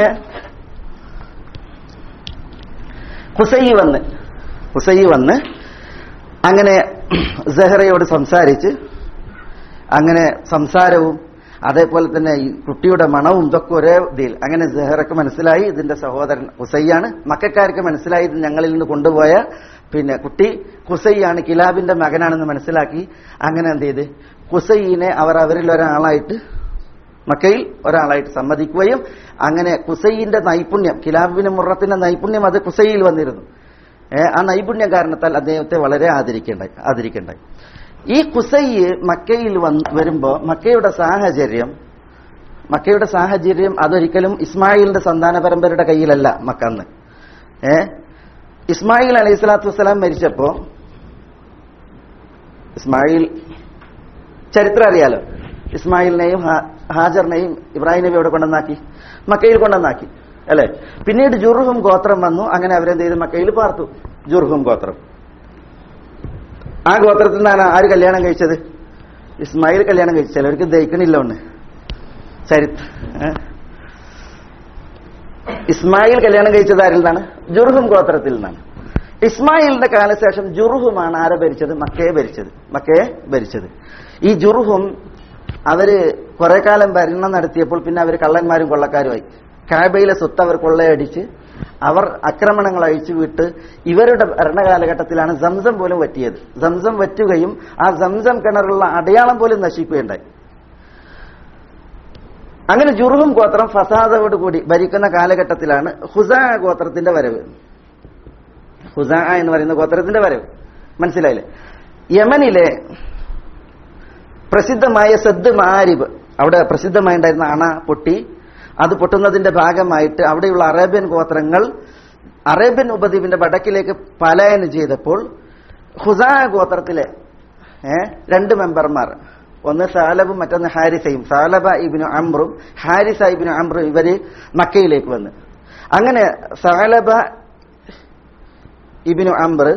ഖുസൈ വന്ന് ഖുസൈ വന്ന് അങ്ങനെ സഹ്റയോട് സംസാരിച്ച്, അങ്ങനെ സംസാരവും അതേപോലെ തന്നെ ഈ കുട്ടിയുടെ മണവും ഇതൊക്കെ ഒരേ ഇതിൽ അങ്ങനെ സഹ്റക്ക് മനസ്സിലായി ഇതിന്റെ സഹോദരൻ ഖുസൈയാണ്. മക്കക്കാർക്ക് മനസ്സിലായി ഇത് ഞങ്ങളിൽ നിന്ന് കൊണ്ടുപോയ പിന്നെ കുട്ടി ഖുസൈയാണ്, കിലാബിന്റെ മകനാണെന്ന് മനസ്സിലാക്കി. അങ്ങനെ എന്ത് ചെയ്ത് ഖുസൈനെ അവർ അവരിൽ ഒരാളായിട്ട് മക്കയിൽ ഒരാളായിട്ട് സമ്മതിക്കുകയും അങ്ങനെ ഖുസൈന്റെ നൈപുണ്യം, കിലാബ് ബിൻ മുറത്തിന്റെ നൈപുണ്യം അത് ഖുസൈയിൽ വന്നിരുന്നു. ആ നൈപുണ്യ കാരണത്താൽ അദ്ദേഹത്തെ വളരെ ആദരിക്കേണ്ടായി ആദരിക്കേണ്ടായി ഈ ഖുസൈ മക്കയിൽ വന്ന് വരുമ്പോ മക്കയുടെ സാഹചര്യം മക്കയുടെ സാഹചര്യം അതൊരിക്കലും ഇസ്മായിലിന്റെ സന്താന പരമ്പരയുടെ കയ്യിലല്ല മക്കന്ന്. ഏ ഇസ്മായിൽ അലൈഹി സ്വലാത്തു വസ്സലാം മരിച്ചപ്പോ, ഇസ്മായിൽ ചരിത്രം അറിയാലോ, ഇസ്മായിലിനെയും ഹാജറിനെയും ഇബ്രാഹിം നബി അവിടെ കൊണ്ടുവന്നാക്കി, മക്കയിൽ കൊണ്ടുവന്നാക്കി അല്ലെ. പിന്നീട് ജുർഹും ഗോത്രം വന്നു. അങ്ങനെ അവരെന്ത് ചെയ്ത് മക്കയിൽ പാർത്തു. ജുർഹും ഗോത്രം, ആ ഗോത്രത്തിൽ നിന്നാണ് ആര് കല്യാണം കഴിച്ചത്? ഇസ്മായിൽ കല്യാണം കഴിച്ചു. ചിലവർക്ക് ദഹിക്കണില്ല ഒന്ന് ചരിത്രം. ഇസ്മായിൽ കല്യാണം കഴിച്ചത് ആരിൽ നിന്നാണ്? ജുർഹും ഗോത്രത്തിൽ നിന്നാണ്. ഇസ്മായിലിന്റെ കാലശേഷം ജുർഹുമാണ് ആരെ ഭരിച്ചത്? മക്കയെ ഭരിച്ചത് മക്കയെ ഭരിച്ചത് ഈ ജുർഹും അവര് കുറെ കാലം ഭരണം നടത്തിയപ്പോൾ പിന്നെ അവർ കള്ളന്മാരും കൊള്ളക്കാരുമായി. കാബയിലെ സ്വത്ത് അവർ കൊള്ളയടിച്ച് അവർ ആക്രമണങ്ങൾ അഴിച്ചു വിട്ട് ഇവരുടെ ഭരണകാലഘട്ടത്തിലാണ് സംസം പോലും വറ്റിയത്. സംസം വറ്റുകയും ആ സംസം കിണറുള്ള അടയാളം പോലും നശിക്കുകയുണ്ടായി. അങ്ങനെ ജുർഹും ഗോത്രം ഫസാദോട് കൂടി ഭരിക്കുന്ന കാലഘട്ടത്തിലാണ് ഹുസാ ഗോത്രത്തിന്റെ വരവ്. ഹുസാ എന്ന് പറയുന്ന ഗോത്രത്തിന്റെ വരവ് മനസ്സിലായില്ലേ? യമനിലെ പ്രസിദ്ധമായ സദ് മാരിബ്, അവിടെ പ്രസിദ്ധമായിട്ടുണ്ടായിരുന്ന അണ പൊട്ടി. അത് പൊട്ടുന്നതിന്റെ ഭാഗമായിട്ട് അവിടെയുള്ള അറേബ്യൻ ഗോത്രങ്ങൾ അറേബ്യൻ ഉപദ്വീപിന്റെ വടക്കിലേക്ക് പലായനം ചെയ്തപ്പോൾ ഹുസാ ഗോത്രത്തിലെ ഏഹ് രണ്ട് മെമ്പർമാർ, ഒന്ന് സാലബും മറ്റൊന്ന് ഹാരിസയും, സാലബ ഇബ്നു അംറും ഹാരിസ ഇബ്നു അംറും ഇവര് മക്കയിലേക്ക് വന്ന്. അങ്ങനെ സാലബ ഇബ്നു അംർ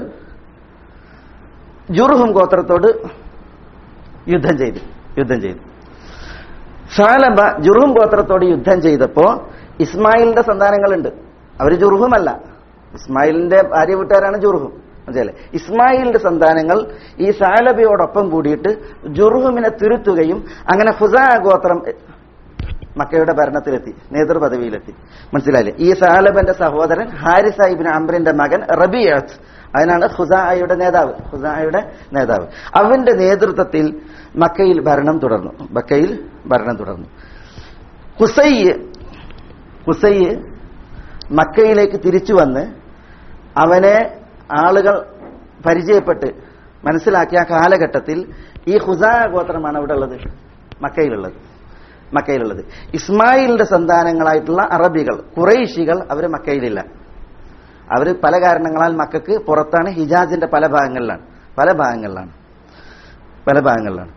ജുർഹും ഗോത്രത്തോട് യുദ്ധം ചെയ്തു യുദ്ധം ചെയ്തു സാലബ ജുർഹും ഗോത്രത്തോട് യുദ്ധം ചെയ്തപ്പോ ഇസ്മായിലിന്റെ സന്താനങ്ങളുണ്ട്. അവര് ജുർഹുമല്ല, ഇസ്മായിലിന്റെ ഭാര്യ വീട്ടുകാരാണ് ജുർഹും. മനസ്സിലെ ഇസ്മായിലിന്റെ സന്താനങ്ങൾ ഈ സാലബയോടൊപ്പം കൂടിയിട്ട് ജുർഹുമിനെ തിരുത്തുകയും അങ്ങനെ ഹുസാ ഗോത്രം മക്കയുടെ ഭരണത്തിലെത്തി, നേതൃപദവിയിലെത്തി. മനസ്സിലായില്ലേ? ഈ സാലബന്റെ സഹോദരൻ ഹാരിസ ഇബ്നു അംറിന്റെ മകൻ റബീഅത്ത്, അതിനാണ് ഹുസായുടെ നേതാവ് ഹുസായുടെ നേതാവ് അവന്റെ നേതൃത്വത്തിൽ മക്കയിൽ ഭരണം തുടർന്നു മക്കയിൽ ഭരണം തുടർന്നു ഖുസൈ ഖുസൈ മക്കയിലേക്ക് തിരിച്ചു വന്ന് അവനെ ആളുകൾ പരിചയപ്പെട്ട് മനസ്സിലാക്കിയ കാലഘട്ടത്തിൽ ഈ ഹുസാ ഗോത്രമാണ് അവിടെ ഉള്ളത്, മക്കയിലുള്ളത് മക്കയിലുള്ളത് ഇസ്മായിലിന്റെ സന്താനങ്ങളായിട്ടുള്ള അറബികൾ ഖുറൈശികൾ അവര് മക്കയിലില്ല. അവര് പല കാരണങ്ങളാൽ മക്കൾക്ക് പുറത്താണ്, ഹിജാസിന്റെ പല ഭാഗങ്ങളിലാണ് പല ഭാഗങ്ങളിലാണ് പല ഭാഗങ്ങളിലാണ്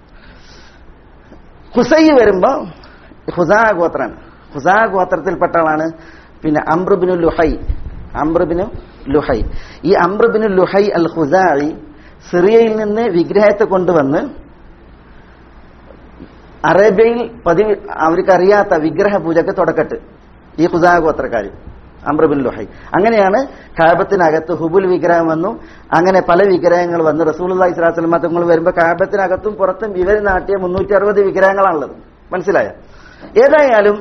ഖുസൈ വരുമ്പോ ഹുസാ ഗോത്രാണ്. ഹുസാ ഗോത്രത്തിൽപ്പെട്ട ആളാണ് പിന്നെ അംറുബിനു ലുഹൈ അംറുബിനു ലുഹൈ ഈ അംറുബിനു ലുഹൈ അൽ ഖുസാഇ സിറിയയിൽ നിന്ന് വിഗ്രഹത്തെ കൊണ്ടുവന്ന് അറേബ്യയിൽ പതിവ് അവർക്കറിയാത്ത വിഗ്രഹ പൂജക്ക് തുടക്കട്ട് ഈ ഖുസാ ഗോത്രക്കാർ അംറുബിൻ ലുഹൈ. അങ്ങനെയാണ് കാബത്തിനകത്ത് ഹുബുൽ വിഗ്രഹം വന്നു. അങ്ങനെ പല വിഗ്രഹങ്ങൾ വന്നു. റസൂലുള്ളാഹി സ്വല്ലല്ലാഹു അലൈഹി വസല്ലം തങ്ങൾ വരുമ്പോൾ കാബത്തിനകത്തും പുറത്തും ഇവർ നാട്ടിയ മുന്നൂറ്റി അറുപത് വിഗ്രഹങ്ങളാണുള്ളത്. മനസ്സിലായ? ഏതായാലും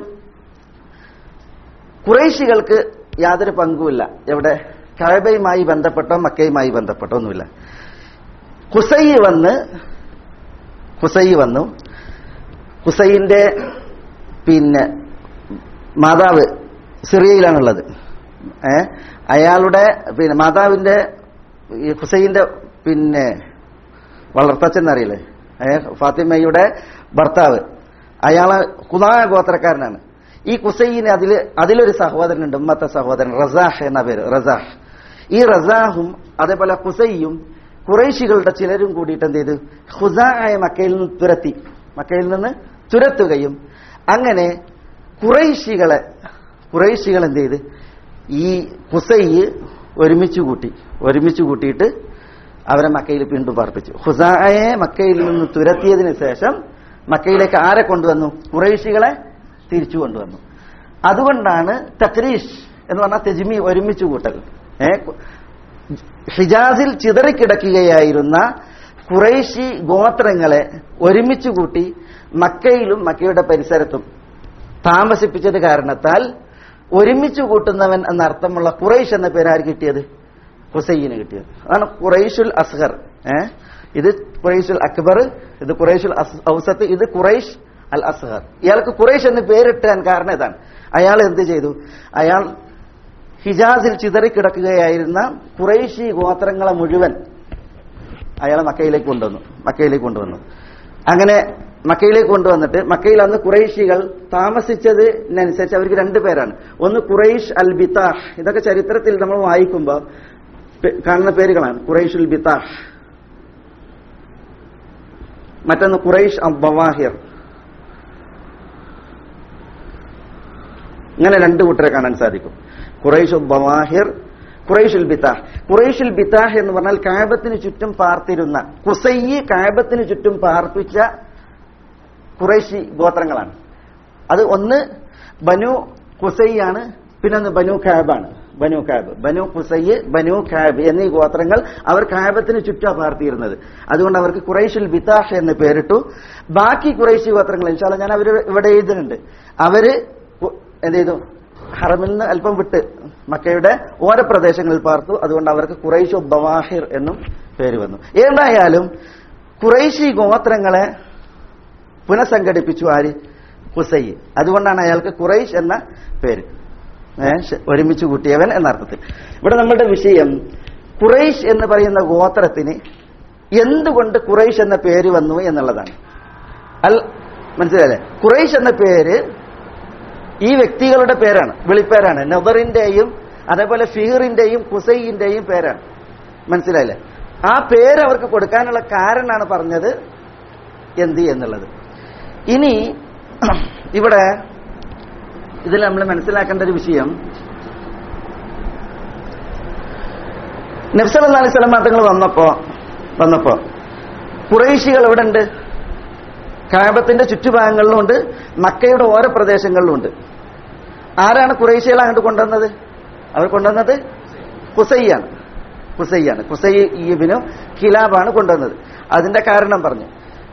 ഖുറൈശികൾക്ക് യാതൊരു പങ്കുമില്ല എവിടെ കാബയുമായി ബന്ധപ്പെട്ടോ മക്കയുമായി ബന്ധപ്പെട്ടോ ഒന്നുമില്ല. ഖുസൈ വന്ന് ഖുസൈ വന്നു ഖുസൈന്റെ പിന്നെ മാതാവ് സിറിയയിലാണുള്ളത്. ഏഹ് അയാളുടെ പിന്നെ മാതാവിന്റെ ഈ ഹുസൈന്റെ പിന്നെ വളർത്തച്ഛനറിയില്ലേ, ഏഹ് ഫാത്തിമയുടെ ഭർത്താവ്, അയാള് ഖുദാ ഗോത്രക്കാരനാണ്. ഈ ഖുസൈന് അതില് അതിലൊരു സഹോദരനുണ്ട്, ഉമ്മത്തെ സഹോദരൻ റസാഹ് എന്ന പേര് റസാഹ്. ഈ റസാഹും അതേപോലെ ഖുസൈയും ഖുറൈശികളുടെ ചിലരും കൂടിയിട്ട് എന്ത് ചെയ്തു? ഖുസാഅയെ മക്കയിൽ നിന്ന് തുരത്തി മക്കയിൽ നിന്ന് തുരത്തുകയും അങ്ങനെ ഖുറൈശികളെ ഖുറൈശികൾ എന്ത് ചെയ്ത് ഈ ഖുസൈ ഒരുമിച്ച് കൂട്ടി ഒരുമിച്ച് കൂട്ടിയിട്ട് അവരെ മക്കയിൽ വീണ്ടും പാർപ്പിച്ചു. ഖുസാഅയെ മക്കയിൽ നിന്ന് തുരത്തിയതിനു ശേഷം മക്കയിലേക്ക് ആരെ കൊണ്ടുവന്നു? ഖുറൈശികളെ തിരിച്ചു കൊണ്ടുവന്നു. അതുകൊണ്ടാണ് തക്രീഷ് എന്ന് പറഞ്ഞാൽ തെജ്മി, ഒരുമിച്ച് കൂട്ടൽ. ഏ ഹിജാസിൽ ചിതറിക്കിടക്കുകയായിരുന്ന ഖുറൈശി ഗോത്രങ്ങളെ ഒരുമിച്ച് കൂട്ടി മക്കയിലും മക്കയുടെ പരിസരത്തും താമസിപ്പിച്ചത് കാരണത്താൽ ഒരുമിച്ച് കൂട്ടുന്നവൻ എന്നർത്ഥമുള്ള ഖുറൈഷ് എന്ന പേര് ആര് കിട്ടിയത്? ഖുസൈന് കിട്ടിയത്. അതാണ് ഖുറൈഷുൽ അസ്ഗർ. ഏഹ് ഇത് ഖുറൈഷുൽ അക്ബർ, ഇത് ഖുറൈഷുൽ ഔസത്ത്, ഇത് ഖുറൈഷ് അൽ അസ്ഗർ. ഇയാൾക്ക് ഖുറൈഷ് എന്ന് പേരിട്ടാൻ കാരണം ഇതാണ്. അയാൾ എന്ത് ചെയ്തു? അയാൾ ഹിജാസിൽ ചിതറിക്കിടക്കുകയായിരുന്ന ഖുറൈശി ഗോത്രങ്ങളെ മുഴുവൻ അയാൾ മക്കയിലേക്ക് കൊണ്ടുവന്നു മക്കയിലേക്ക് കൊണ്ടുവന്നു അങ്ങനെ മക്കയിലേക്ക് കൊണ്ടുവന്നിട്ട് മക്കയിൽ അന്ന് ഖുറൈശികൾ താമസിച്ചതിനനുസരിച്ച് അവർക്ക് രണ്ട് പേരാണ്. ഒന്ന് ഖുറൈഷ് അൽ ബിതാഹ്, ഇതൊക്കെ ചരിത്രത്തിൽ നമ്മൾ വായിക്കുമ്പോൾ കാണുന്ന പേരുകളാണ്. ഖുറൈഷുൽ ബിതാഹ്. മറ്റൊന്ന് ഖുറൈഷ് അൽ ബവാഹിർ. ഇങ്ങനെ രണ്ട് കൂട്ടരെ കാണാൻ സാധിക്കും. ഖുറൈഷുൽ ബവാഹിർ, ഖുറൈഷുൽ ബിതാഹ്. ഖുറൈഷുൽ ബിതാഹ് എന്ന് പറഞ്ഞാൽ കഅബത്തിന് ചുറ്റും പാർത്തിരുന്ന, ഖുസൈ കഅബത്തിന് ചുറ്റും പാർപ്പിച്ച ഖുറൈശി ഗോത്രങ്ങളാണ്. അത് ഒന്ന് ബനു ഖുസൈ ആണ്, പിന്നെ ഒന്ന് ബനു കഅബാണ്. ബനു കഅബ്, ബനു ഖുസൈ, ബനു കഅബ് എന്നീ ഗോത്രങ്ങൾ അവർ കഅബത്തിന് ചുറ്റാ പാർത്തിയിരുന്നത്. അതുകൊണ്ട് അവർക്ക് ഖുറൈഷുൽ ബിതാഹ് എന്ന് പേരിട്ടു. ബാക്കി ഖുറൈശി ഗോത്രങ്ങൾ ഇൻഷാ അല്ലാഹ് ഞാൻ അവർ ഇവിടെ എഴുതുന്നുണ്ട്. അവര് എന്ത് ചെയ്തു? ഹറമിൽ നിന്ന് അല്പം വിട്ട് മക്കയുടെ ഓരോ പ്രദേശങ്ങളിൽ പാർത്തു. അതുകൊണ്ട് അവർക്ക് ഖുറൈശു ബവാഹിർ എന്നും പേര് വന്നു. ഏതായാലും ഖുറൈശി ഗോത്രങ്ങളെ പുനഃസംഘടിപ്പിച്ചു ആര്? ഖുസൈ. അതുകൊണ്ടാണ് അയാൾക്ക് ഖുറൈശ് എന്ന പേര്, ഒരുമിച്ച് കൂട്ടിയവൻ എന്ന അർത്ഥത്തിൽ. ഇവിടെ നമ്മുടെ വിഷയം ഖുറൈശ് എന്ന് പറയുന്ന ഗോത്രത്തിന് എന്തുകൊണ്ട് ഖുറൈശ് എന്ന പേര് വന്നു എന്നുള്ളതാണ്. അൽ മനസ്സിലായല്ലേ? ഖുറൈശ് എന്ന പേര് ഈ വ്യക്തികളുടെ പേരാണ്, വിളിപ്പേരാണ്. നദറിന്റെയും അതേപോലെ ഫിഹിറിന്റെയും ഖുസൈന്റെയും പേരാണ്. മനസ്സിലായില്ലേ? ആ പേര് അവർക്ക് കൊടുക്കാനുള്ള കാരണമാണ് പറഞ്ഞത് എന്ത് എന്നുള്ളത്. ഇനി ഇവിടെ ഇതിൽ നമ്മൾ മനസ്സിലാക്കേണ്ട ഒരു വിഷയം, നബി സല്ലല്ലാഹു അലൈഹി വസല്ലം തങ്ങൾ വന്നപ്പോ വന്നപ്പോ ഖുറൈശികൾ എവിടെ ഉണ്ട്? കഅബത്തിന്റെ ചുറ്റുഭാഗങ്ങളിലുണ്ട്, മക്കയുടെ ഓരോ പ്രദേശങ്ങളിലുണ്ട്. ആരാണ് ഖുറൈശികളെ അങ്ങോട്ട് കൊണ്ടുവന്നത്? അവർ കൊണ്ടുവന്നത് ഖുസൈയാണ്. ഖുസൈയാണ് ഖുസൈ ഇബ്നു കിലാബാണ് കൊണ്ടുവന്നത്. അതിന്റെ കാരണം പറഞ്ഞു.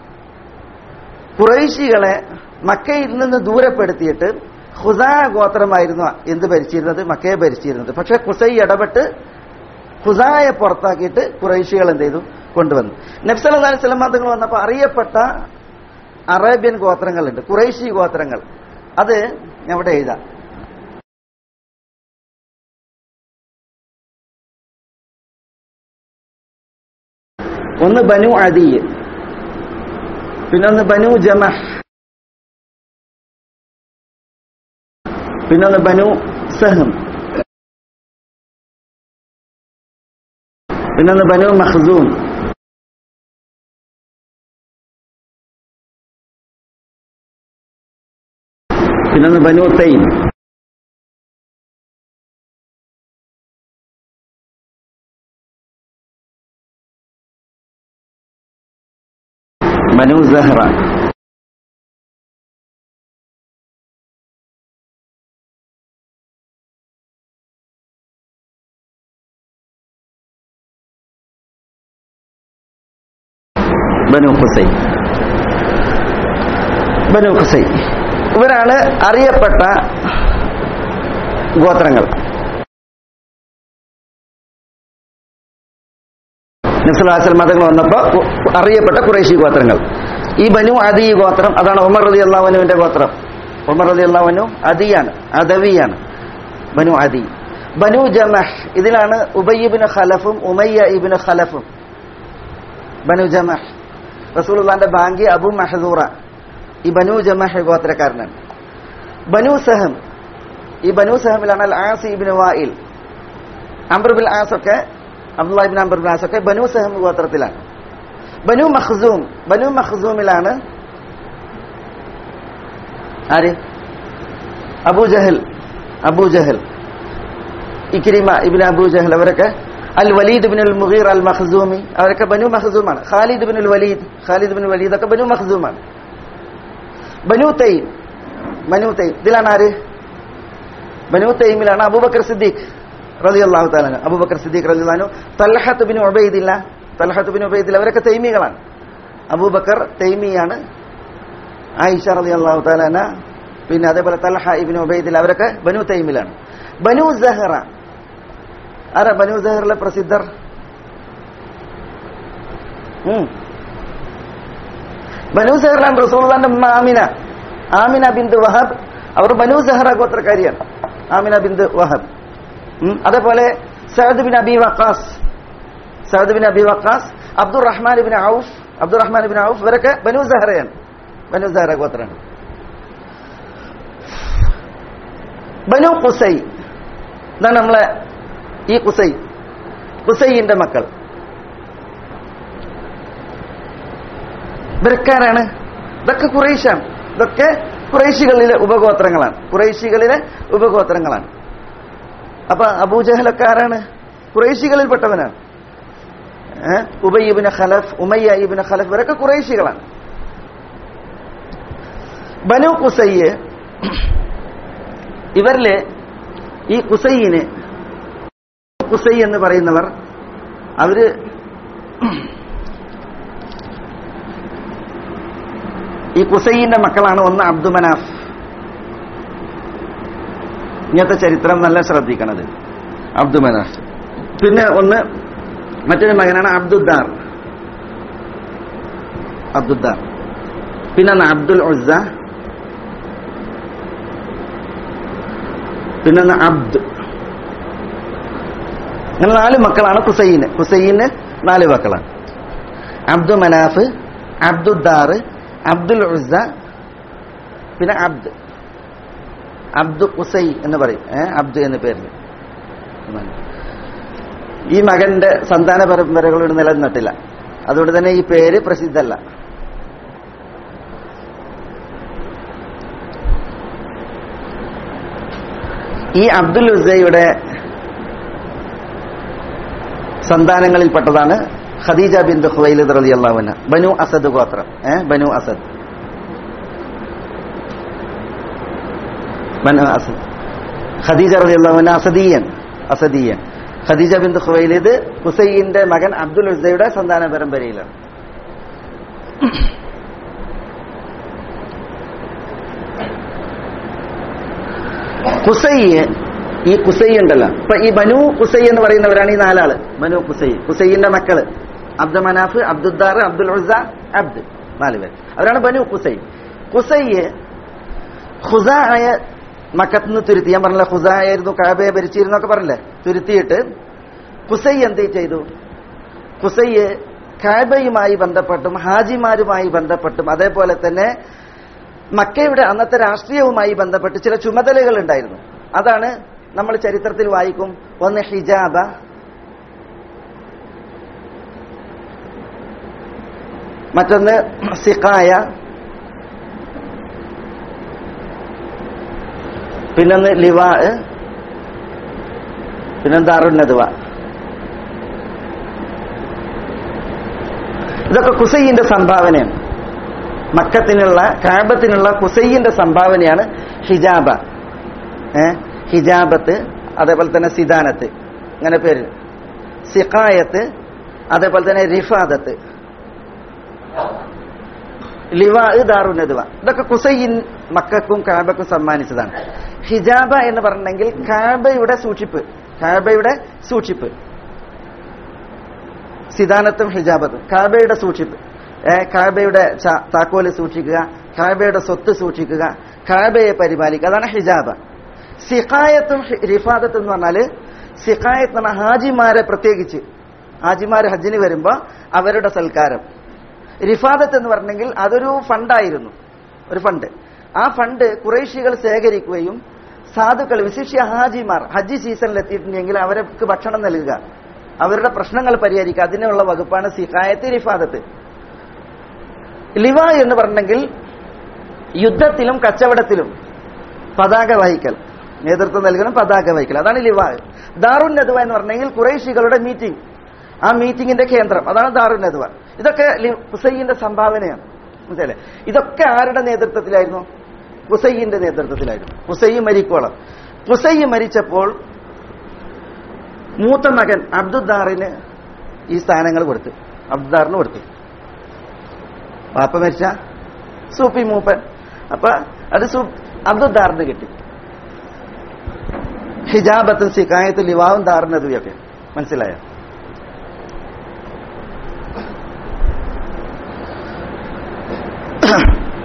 ഖുറൈശികളെ മക്കയിൽ നിന്ന് ദൂരപ്പെടുത്തിയിട്ട് ഖുസാ ഗോത്രമായിരുന്നു എന്ത് ഭരിച്ചിരുന്നത്? മക്കയെ ഭരിച്ചിരുന്നത്. പക്ഷെ ഖുസൈ ഇടപെട്ട് ഖുസായെ പുറത്താക്കിയിട്ട് ഖുറൈശികൾ എന്ത് ചെയ്തു? കൊണ്ടുവന്നു. നബി സല്ലല്ലാഹു അലൈഹി വസല്ലം തങ്ങൾ വന്നപ്പോൾ അറിയപ്പെട്ട അറേബ്യൻ ഗോത്രങ്ങളുണ്ട്, ഖുറൈശി ഗോത്രങ്ങൾ. അത് എവിടെ എഴുതാം? ഒന്ന് ബനു അദി, പിന്നൊന്ന് ബനു ജമഹ്, പിന്നൊന്ന് ബനു സഹം, പിന്നൊന്ന് ബനു മഖ്സൂം, പിന്നൊന്ന് ബനു തൈം. ബനു സഹ്റ. ബനു ഖുസൈ. ബനു ഖുസൈ ഇവരാണ് അറിയപ്പെട്ട ഗോത്രങ്ങൾ. നബി സല്ലല്ലാഹു അലൈഹി വസല്ലം തങ്ങൾ വന്നപ്പോൾ അറിയപ്പെട്ട ഖുറൈശി ഗോത്രങ്ങൾ. ഈ ബനു അദി ഗോത്രം, അതാണ് ഉമർ റളിയല്ലാഹു അൻഹുവിന്റെ ഗോത്രം. ഉമർ റളിയല്ലാഹു അൻഹു അദിയാണ്, അദവിയാണ്. ബനു അദി. ബനു ജമഹ്, ഇതിലാണ് ഉബയ്യ് ഇബ്നു ഖലഫും ഉമയ്യ ഇബ്നു ഖലഫും. ബനു ജമഹ് റസൂലുള്ളാഹിന്റെ ബാങ്കി അബു മഹ്ദൂറ, ഈ ബനു ജമഹ് ഗോത്രക്കാരനാണ്. ബനു സഹം, ഈ ബനു സഹമിലാണ് അൽ ആസ് ഇബ്നു വായിൽ, അംർ ബിൻ ആസ് ഒക്കെ, അബ്ദുല്ലാഹ് ഇബ്നു അംർ ബിൻ ആസ് ഒക്കെ ബനു സഹം ഗോത്രത്തിലാണ്. ബനു മഖ്സൂം, ബനു മഖ്സൂമിലാണ് ആര്? അബൂ ജഹൽ, അബൂ ജഹൽ, ഇക്രിമ ഇബ്നു അബൂ ജഹൽ, അവരൊക്കെ അൽ വലീദ് ഇബ്നുൽ മുഗീർ അൽ മഖ്സൂമി, അവരൊക്കെ ബനു മഖ്സൂമാണ്. ഖാലിദ് ഇബ്നുൽ വലീദ്, ഖാലിദ് ഇബ്നുൽ വലീദ് ഒക്കെ ബനു മഖ്സൂമാണ്. ബനു തൈം, ബനു തൈം ഇതിലാണ് ആര്? ബനു തൈമിലാണ് അബൂബക്കർ സിദ്ദീഖ് റളിയല്ലാഹു തആല അൻഹു, അബൂബക്കർ സിദ്ദീഖ് റളിയല്ലാഹു അൻഹു, തൽഹത്ത് ഇബ്നു ഉബൈദില്ല, തൽഹത്ത് ഇബ്നു ഉബൈദില്ല, അവരൊക്കെ തൈമികളാണ്. അബൂബക്കർ തൈമിയാണ്, ആയിഷ റളിയല്ലാഹു തആല അൻഹ, പിന്നെ അതേപോലെ തൽഹ ഇബ്നു ഉബൈദില്ല, അവരൊക്കെ ബനു തൈമിലാണ്. ബനു സഹ്റ, ആരാ ബനു സഹ്റിലെ പ്രസിദ്ധർ? ബനു സെഹ്റാൻ റസൂലുള്ളാഹിന്റെ ഉമ്മ ആമിന ആമിന ബിന്ത് വഹബ്, അവർ ബനു സെഹ്റ ഗോത്രക്കാരിയാണ്. ആമിന ബിന്ത് വഹബ്. അതേപോലെ സഅദ് ബിൻ അബി വഖാസ് സഅദ് ബിൻ അബി വഖാസ് അബ്ദുറഹ്മാൻ ബിൻ ഔഫ് അബ്ദുറഹ്മാൻ ബിൻ ഔഫ് ഇവരൊക്കെ ബനു സെഹ്റയാണ്, ബനു സെഹ്റ ഗോത്രമാണ്. ബനു ഖുസൈ, ഇതാണ് നമ്മളെ ഈ ഖുസൈ, ഖുസൈന്റെ മക്കൾ. ഇവരക്കാരാണ്? ഇതൊക്കെ ഖുറൈശാണ്. ഇതൊക്കെ ഖുറൈശികളിലെ ഉപഗോത്രങ്ങളാണ്, ഖുറൈശികളിലെ ഉപഗോത്രങ്ങളാണ്. അപ്പൊ അബൂജഹലൊക്കെ ആരാണ്? ഖുറൈശികളിൽപ്പെട്ടവനാണ്. ഏഹ് ഉബയ്യ ഇബ്നു ഖലഫ്, ഉമയ്യ ഇബ്നു ഖലഫ്, ഇവരൊക്കെ ഖുറൈശികളാണ്. ബനു ഖുസൈ, ഇവരില് ഈ ഖുസൈന് ഖുസൈ എന്ന് പറയുന്നവർ അവര് ഈ ഖുസൈന്റെ മക്കളാണ്. ഒന്ന് അബ്ദുമനാഫ്, ഇങ്ങനത്തെ ചരിത്രം നല്ല ശ്രദ്ധിക്കണത്, അബ്ദുമനാഫ്. പിന്നെ ഒന്ന് മറ്റൊരു മകനാണ് അബ്ദുദ്ദാർ അബ്ദുദ്ദാർ പിന്നെ ഒന്ന് അബ്ദുൽ ഉസ്സ, പിന്നെ ഒന്ന് അബ്ദ്. അങ്ങനെ നാല് മക്കളാണ് ഖുസൈന്. ഖുസൈന് നാല് മക്കളാണ്: അബ്ദു മനാഫ്, അബ്ദുദ്ദാർ, അബ്ദുൽ ഉസ്സ, പിന്നെ അബ്ദ്. അബ്ദു ഖുസൈ എന്ന് പറയും, ഏഹ് അബ്ദ് എന്ന പേരിൽ. ഈ മകന്റെ സന്താന പരമ്പരകളോട് നിലനിന്നിട്ടില്ല, അതുകൊണ്ട് തന്നെ ഈ പേര് പ്രസിദ്ധല്ല. ഈ അബ്ദുൽ ഉസ്സയുടെ സന്താനങ്ങളിൽപ്പെട്ടതാണ് ഖദീജ ബിന്ത് ഖുവൈലിദ് റളിയല്ലാഹു അൻഹ, ബനു അസദ് ഗോത്രം. ഏഹ് ബനു അസദ് ബനു അസദ് ഖദീജ റളിയല്ലാഹു അൻഹ അസദിയൻ അസദിയൻ ഖദീജ ബിന്ത് ഖുവൈലിദ് ഖുസൈന്റെ മകൻ അബ്ദുൽ ഉസ്സയുടെ സന്താന പരമ്പരയിലാണ്. ഖുസൈ, ഈ ഖുസൈ ഉണ്ടല്ലോ, ഇപ്പൊ ഈ ബനു ഖുസൈ എന്ന് പറയുന്നവരാണ് ഈ നാലാള്. ബനു ഖുസൈ, ഖുസൈന്റെ മക്കള് അബ്ദു മനാഫ്, അബ്ദുദ്ദാർ, അബ്ദുൽ ഉസ്സ, അബ്ദ്, നാല് പേര്. അവരാണ് ബനു ഖുസൈ. ഖുസൈ ഖുസാഅയ മക്കത്ത് നിന്ന് തുരുത്തി. ഞാൻ പറഞ്ഞില്ല ഖുസായായിരുന്നു കഅബയെ ഭരിച്ചിരുന്നൊക്കെ പറഞ്ഞില്ലേ, തുരുത്തിയിട്ട് ഖുസൈ എന്ത് ചെയ്തു? ഖുസൈ കഅബയുമായി ബന്ധപ്പെട്ടും ഹാജിമാരുമായി ബന്ധപ്പെട്ടും അതേപോലെ തന്നെ മക്കയുടെ അന്നത്തെ രാഷ്ട്രീയവുമായി ബന്ധപ്പെട്ട് ചില ചുമതലകൾ ഉണ്ടായിരുന്നു. അതാണ് നമ്മൾ ചരിത്രത്തിൽ വായിക്കും. ഒന്ന് ഹിജാബ, മറ്റൊന്ന് സിഖായ, പിന്നൊന്ന് ലിവാ, പിന്നെന്താ ദാറുന്നദ്വ. ഇതൊക്കെ ഖുസൈന്റെ സംഭാവനയാണ്. മക്കത്തിനുള്ള കഅബത്തിനുള്ള ഖുസൈന്റെ സംഭാവനയാണ് ഹിജാബ, ഏഹ് ഹിജാബത്ത്, അതേപോലെ തന്നെ സിദാനത്ത്, അങ്ങനെ പേര്, സിഖായത്ത്, അതേപോലെ തന്നെ റിഫാദത്ത്, ലിവാ, ദാറുന്നദ്വ. ഇതൊക്കെ ഖുസൈൻ മക്കക്കും കഅബക്കും സമ്മാനിച്ചതാണ്. ഹിജാബ എന്ന് പറഞ്ഞെങ്കിൽ കഅബയുടെ സൂക്ഷിപ്പ്, കഅബയുടെ സൂക്ഷിപ്പ്. സിദാനത്തും ഹിജാബത്തും കഅബയുടെ സൂക്ഷിപ്പ്, കഅബയുടെ താക്കോല് സൂക്ഷിക്കുക, കഅബയുടെ സ്വത്ത് സൂക്ഷിക്കുക, കഅബയെ പരിപാലിക്കുക, അതാണ് ഹിജാബ. സിഖായത്തും റിഫാദത്തും എന്ന് പറഞ്ഞാല്, സിഖായത്ത് എന്ന് പറഞ്ഞാൽ ഹാജിമാരെ, പ്രത്യേകിച്ച് ഹാജിമാര് ഹജ്ജിന് വരുമ്പോ അവരുടെ സൽക്കാരം. റിഫാദത്ത് എന്ന് പറഞ്ഞെങ്കിൽ അതൊരു ഫണ്ടായിരുന്നു, ഒരു ഫണ്ട്. ആ ഫണ്ട് ഖുറൈശികൾ ശേഖരിക്കുകയും സാധുക്കൾ, വിശിഷ്യ ഹാജിമാർ ഹജ്ജ് സീസണിൽ എത്തിയിട്ടുണ്ടെങ്കിൽ അവർക്ക് ഭക്ഷണം നൽകുക, അവരുടെ പ്രശ്നങ്ങൾ പരിഹരിക്കുക, അതിനുള്ള വകുപ്പാണ് സിഖായത്ത്, റിഫാദത്ത്. ലിവ എന്ന് പറഞ്ഞെങ്കിൽ യുദ്ധത്തിലും കച്ചവടത്തിലും പതാക വഹിക്കൽ, നേതൃത്വം നൽകണം, പതാക വഹിക്കൽ, അതാണ് ലിവ. ദാറുന്നദ്വ എന്ന് പറഞ്ഞെങ്കിൽ ഖുറൈശികളുടെ മീറ്റിംഗ്, ആ മീറ്റിംഗിന്റെ കേന്ദ്രം, അതാണ് ദാറുന്നദ്വ. ഇതൊക്കെ ഖുസൈന്റെ സംഭാവനയാണ്, മനസ്സിലെ. ഇതൊക്കെ ആരുടെ നേതൃത്വത്തിലായിരുന്നു? ഖുസൈന്റെ നേതൃത്വത്തിലായിരുന്നു. ഖുസൈ മരിക്കോളം. ഖുസൈ മരിച്ചപ്പോൾ മൂത്ത മകൻ അബ്ദുദ്ദാറിന് ഈ സ്ഥാനങ്ങൾ കൊടുത്തു, അബ്ദുദ്ദാറിന് കൊടുത്തു. പാപ്പ മരിച്ച സൂപ്പി മൂപ്പൻ, അപ്പൊ അത് അബ്ദുദ്ദാറിന് കിട്ടി. ഹിജാബത്തും സിഖായത്തും ലിവാവും ദാറുന്നദ്വയൊക്കെ, മനസ്സിലായോ?